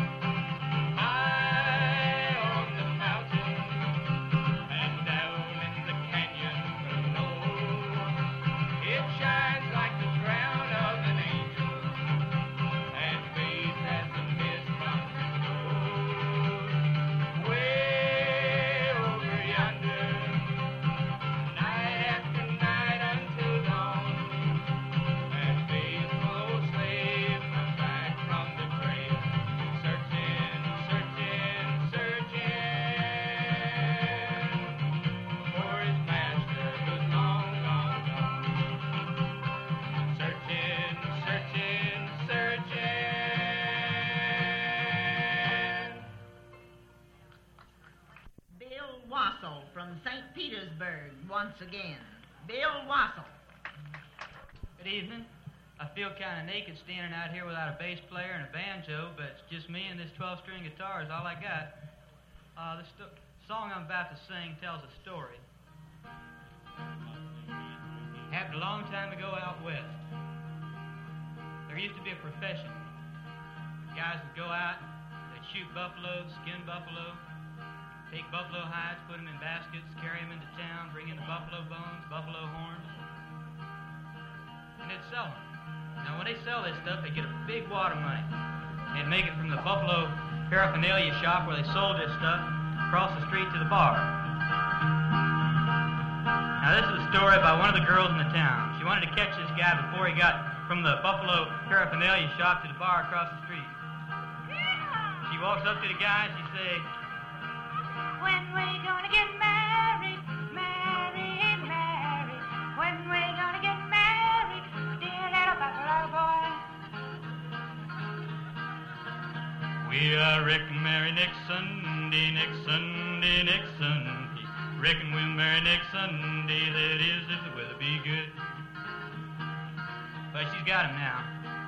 High on the mountain and down in the canyon below, it shines like the crown of an angel and fades as the mist from the snow. Way over yonder, night after night until dawn, that faithful old slave comes back from the grave, searching, searching, searching for his master who's long, long gone. Searching, searching, searching. Bill Wassell from Saint Petersburg once again. Bill Wassell. Good evening. I feel kind of naked standing out here without a bass player and a banjo, but it's just me and this twelve-string guitar is all I got. Uh, the sto- song I'm about to sing tells a story. Happened a long time ago out west. There used to be a profession. Guys would go out, they'd shoot buffalo, skin buffalo, take buffalo hides, put them in baskets, carry them into town, bring in the buffalo bones, buffalo horns, and they'd sell them. Now, when they sell this stuff, they get a big wad of money. They'd make it from the buffalo paraphernalia shop where they sold this stuff across the street to the bar. Now, this is a story about one of the girls in the town. She wanted to catch this guy before he got from the buffalo paraphernalia shop to the bar across the street. She walks up to the guy and she says, When we gonna get married, married, married? When we gonna get married, dear little buffalo boy? We are reckon marry next Sunday, next Sunday, next Sunday. Reckon we'll marry next Sunday, that is if the weather be good. but she's got him now.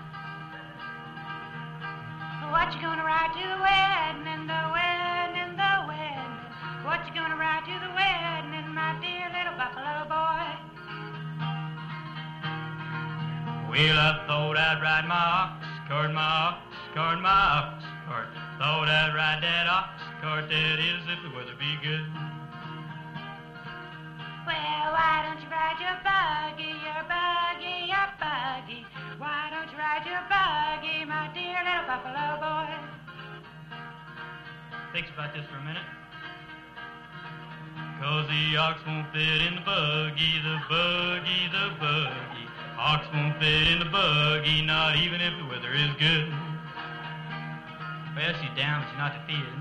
What you gonna ride to the wedding and the wedding and the wedding? What you gonna ride to the wedding and my dear little buffalo boy? Well, I thought I'd ride my ox cart, my ox cart, my ox cart. Thought I'd ride that ox cart, that is, if the weather be good. Well, why don't you ride your buggy, your buggy, your buggy? Why don't you ride your buggy, my dear little buffalo boy? Think about this for a minute. 'Cause the ox won't fit in the buggy, the buggy, the buggy. Ox won't fit in the buggy, not even if the weather is good. Well, she's down, but she's not defeated.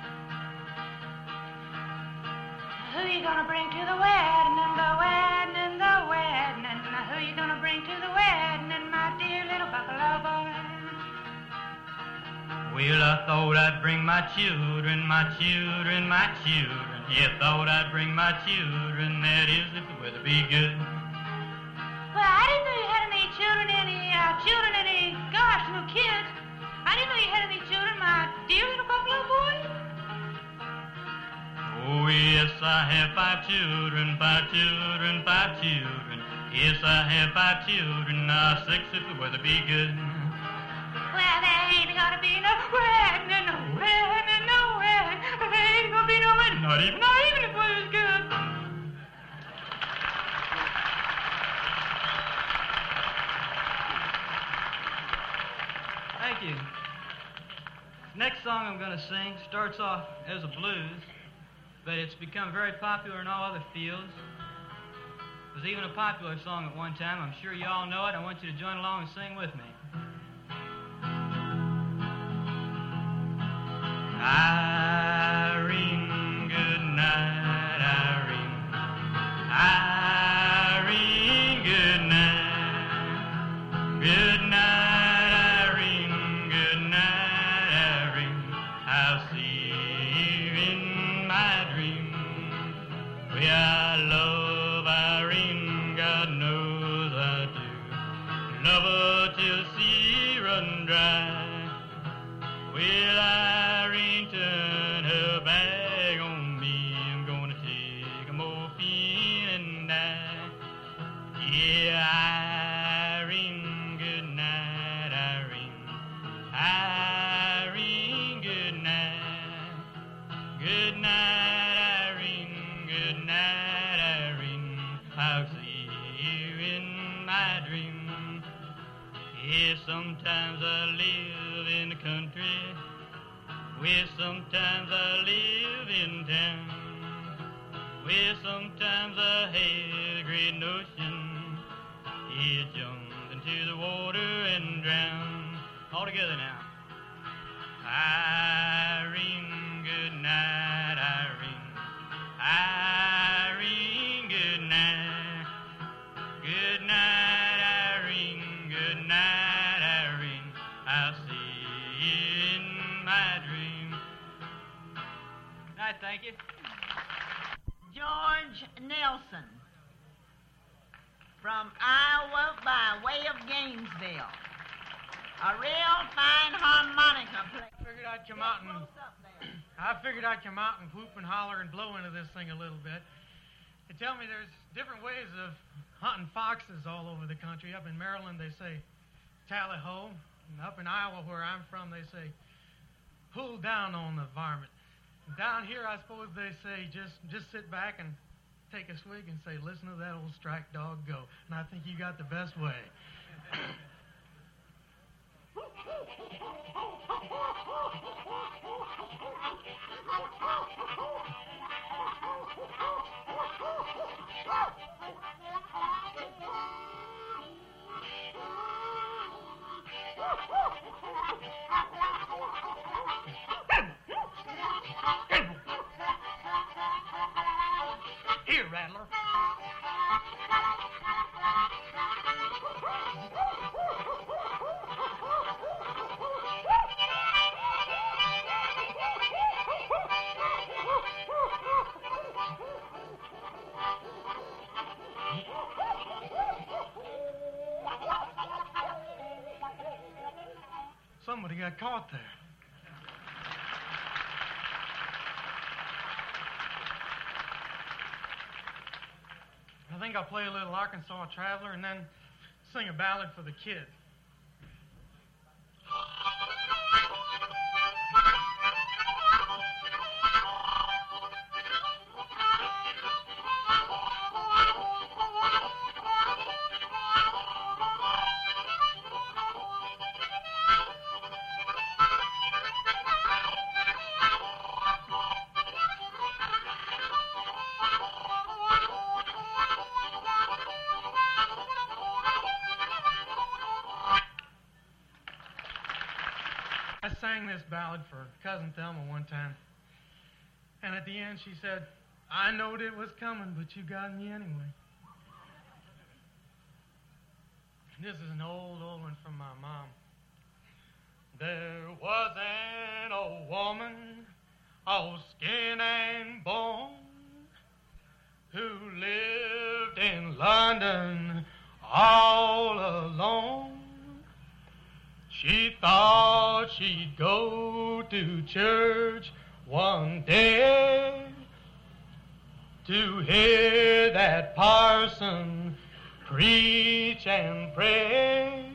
Who you gonna bring to the wedding and the wedding and the wedding? And who you gonna bring to the wedding and my dear little buffalo boy? Well, I thought I'd bring my children, my children, my children. Yeah, thought I'd bring my children, that is, if the weather be good. Well, I didn't know you had any children, any uh, children, any, gosh, no kids. I didn't know you had any children, my dear little buffalo boy. Oh, yes, I have five children, five children, five children. Yes, I have five children, now six if the weather be good. Well, there ain't gonna be no wedding, and no wedding, and no wedding. There ain't gonna be no wedding, not even, not even if the weather's good. Thank you. Next song I'm going to sing starts off as a blues, but it's become very popular in all other fields. It was even a popular song at one time. I'm sure you all know it. I want you to join along and sing with me. Irene, good night, Irene. Irene, good night. Good night, Irene. Good night, Irene. I'll see you Yeah, I love Irene, God knows I do. Love her till sea run dry. Will Irene turn her back on me? I'm gonna take a morphine and die. Yeah, Irene, good night, Irene. Irene, good night. Good night, Irene, good night, Irene. I'll see you in my dream. Yeah, sometimes I live in the country. Well, sometimes I live in town. Well, sometimes I have a great notion. Yeah, jump into the water and drown. All together now. Irene, good night, Irene. Irene, good night. Good night, Irene. Good night, Irene. I'll see you in my dream. Night, thank you. George Nelson from Iowa by way of Gainesville. A real fine harmonica player. I figured I'd come out and I figured I'd come out and whoop and holler and blow into this thing a little bit. They tell me there's different ways of hunting foxes all over the country. Up in Maryland they say tally-ho, and up in Iowa where I'm from they say pull down on the varmint. And down here I suppose they say just just sit back and take a swig and say listen to that old strike dog go. And I think you got the best way. Here, Rattler. Somebody got caught there. I think I'll play a little Arkansas Traveler and then sing a ballad for the kids. I sang this ballad for Cousin Thelma one time. And at the end she said, I knowed it was coming, but you got me anyway. This is an old, old one from my mom. There was an old woman, all skin and bone, who lived in London all alone. She thought she'd go to church one day to hear that parson preach and pray.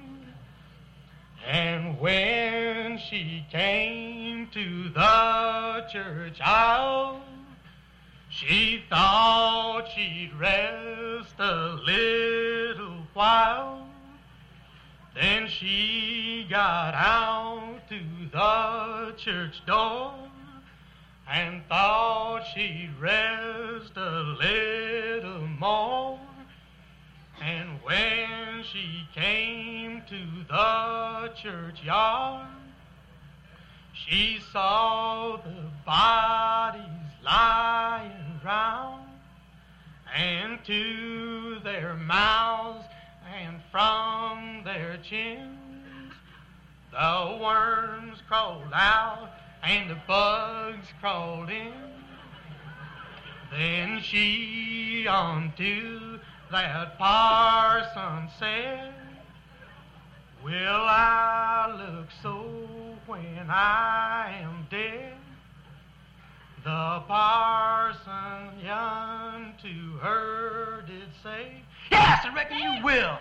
And when she came to the church aisle, she thought she'd rest a little while. Then she got out to the church door and thought she'd rest a little more. And when she came to the churchyard, she saw the bodies lying round, and to their mouths and from their chins the worms crawled out and the bugs crawled in. Then she unto that parson said, will I look so when I am dead? The parson unto her did say, yes, I reckon you will.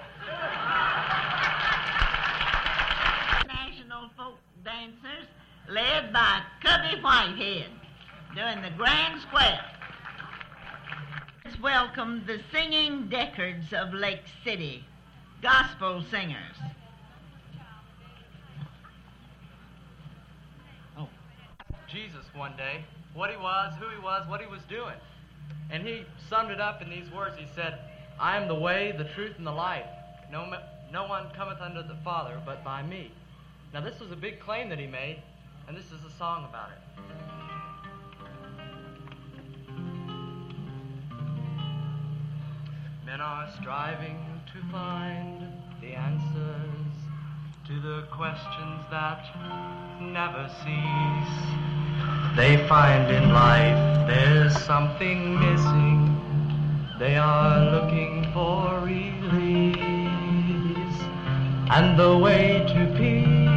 National folk dancers led by Cubby Whitehead doing the Grand Square. Let's welcome the singing Deckards of Lake City, gospel singers. Oh. Jesus one day, what he was, who he was, what he was doing. And he summed it up in these words. He said, I am the way, the truth, and the life. No, no one cometh unto the Father but by me. Now this was a big claim that he made, and this is a song about it. Men are striving to find the answers to the questions that never cease. They find in life there's something missing. They are looking for release, and the way to peace,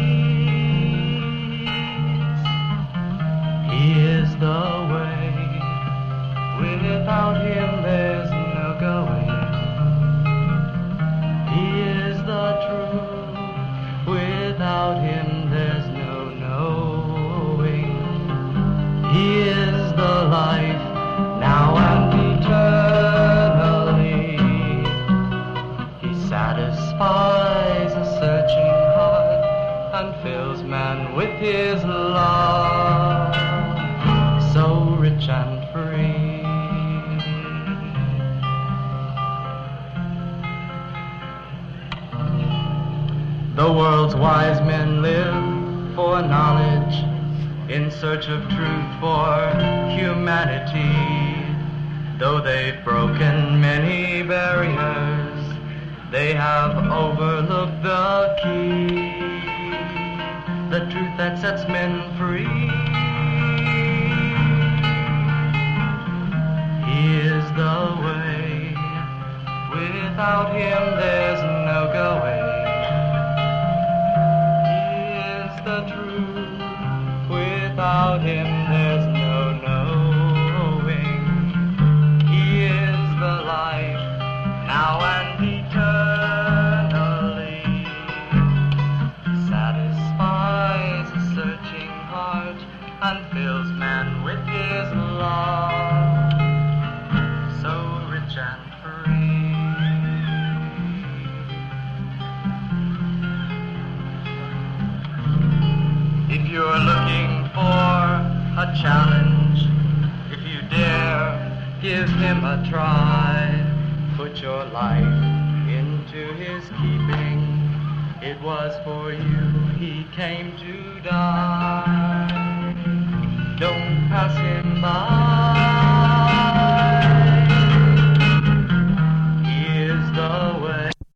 He is the way. Without Him there's no going. He is the truth. Without Him there's no knowing. He is the life, now and eternally. He satisfies a searching heart and fills man with His love, so rich and free. The world's wise men live for knowledge, in search of truth for humanity. Though they've broken many barriers, they have overlooked the key, the truth that sets men free. He is the way. Without Him there's no going. The truth. Without Him there's no knowing. He is the life, now and eternally. He satisfies a searching heart and fills man with His love, so rich and free. If you're looking for a challenge, if you dare, give Him a try. Put your life into His keeping. It was for you He came to die. Don't pass Him by.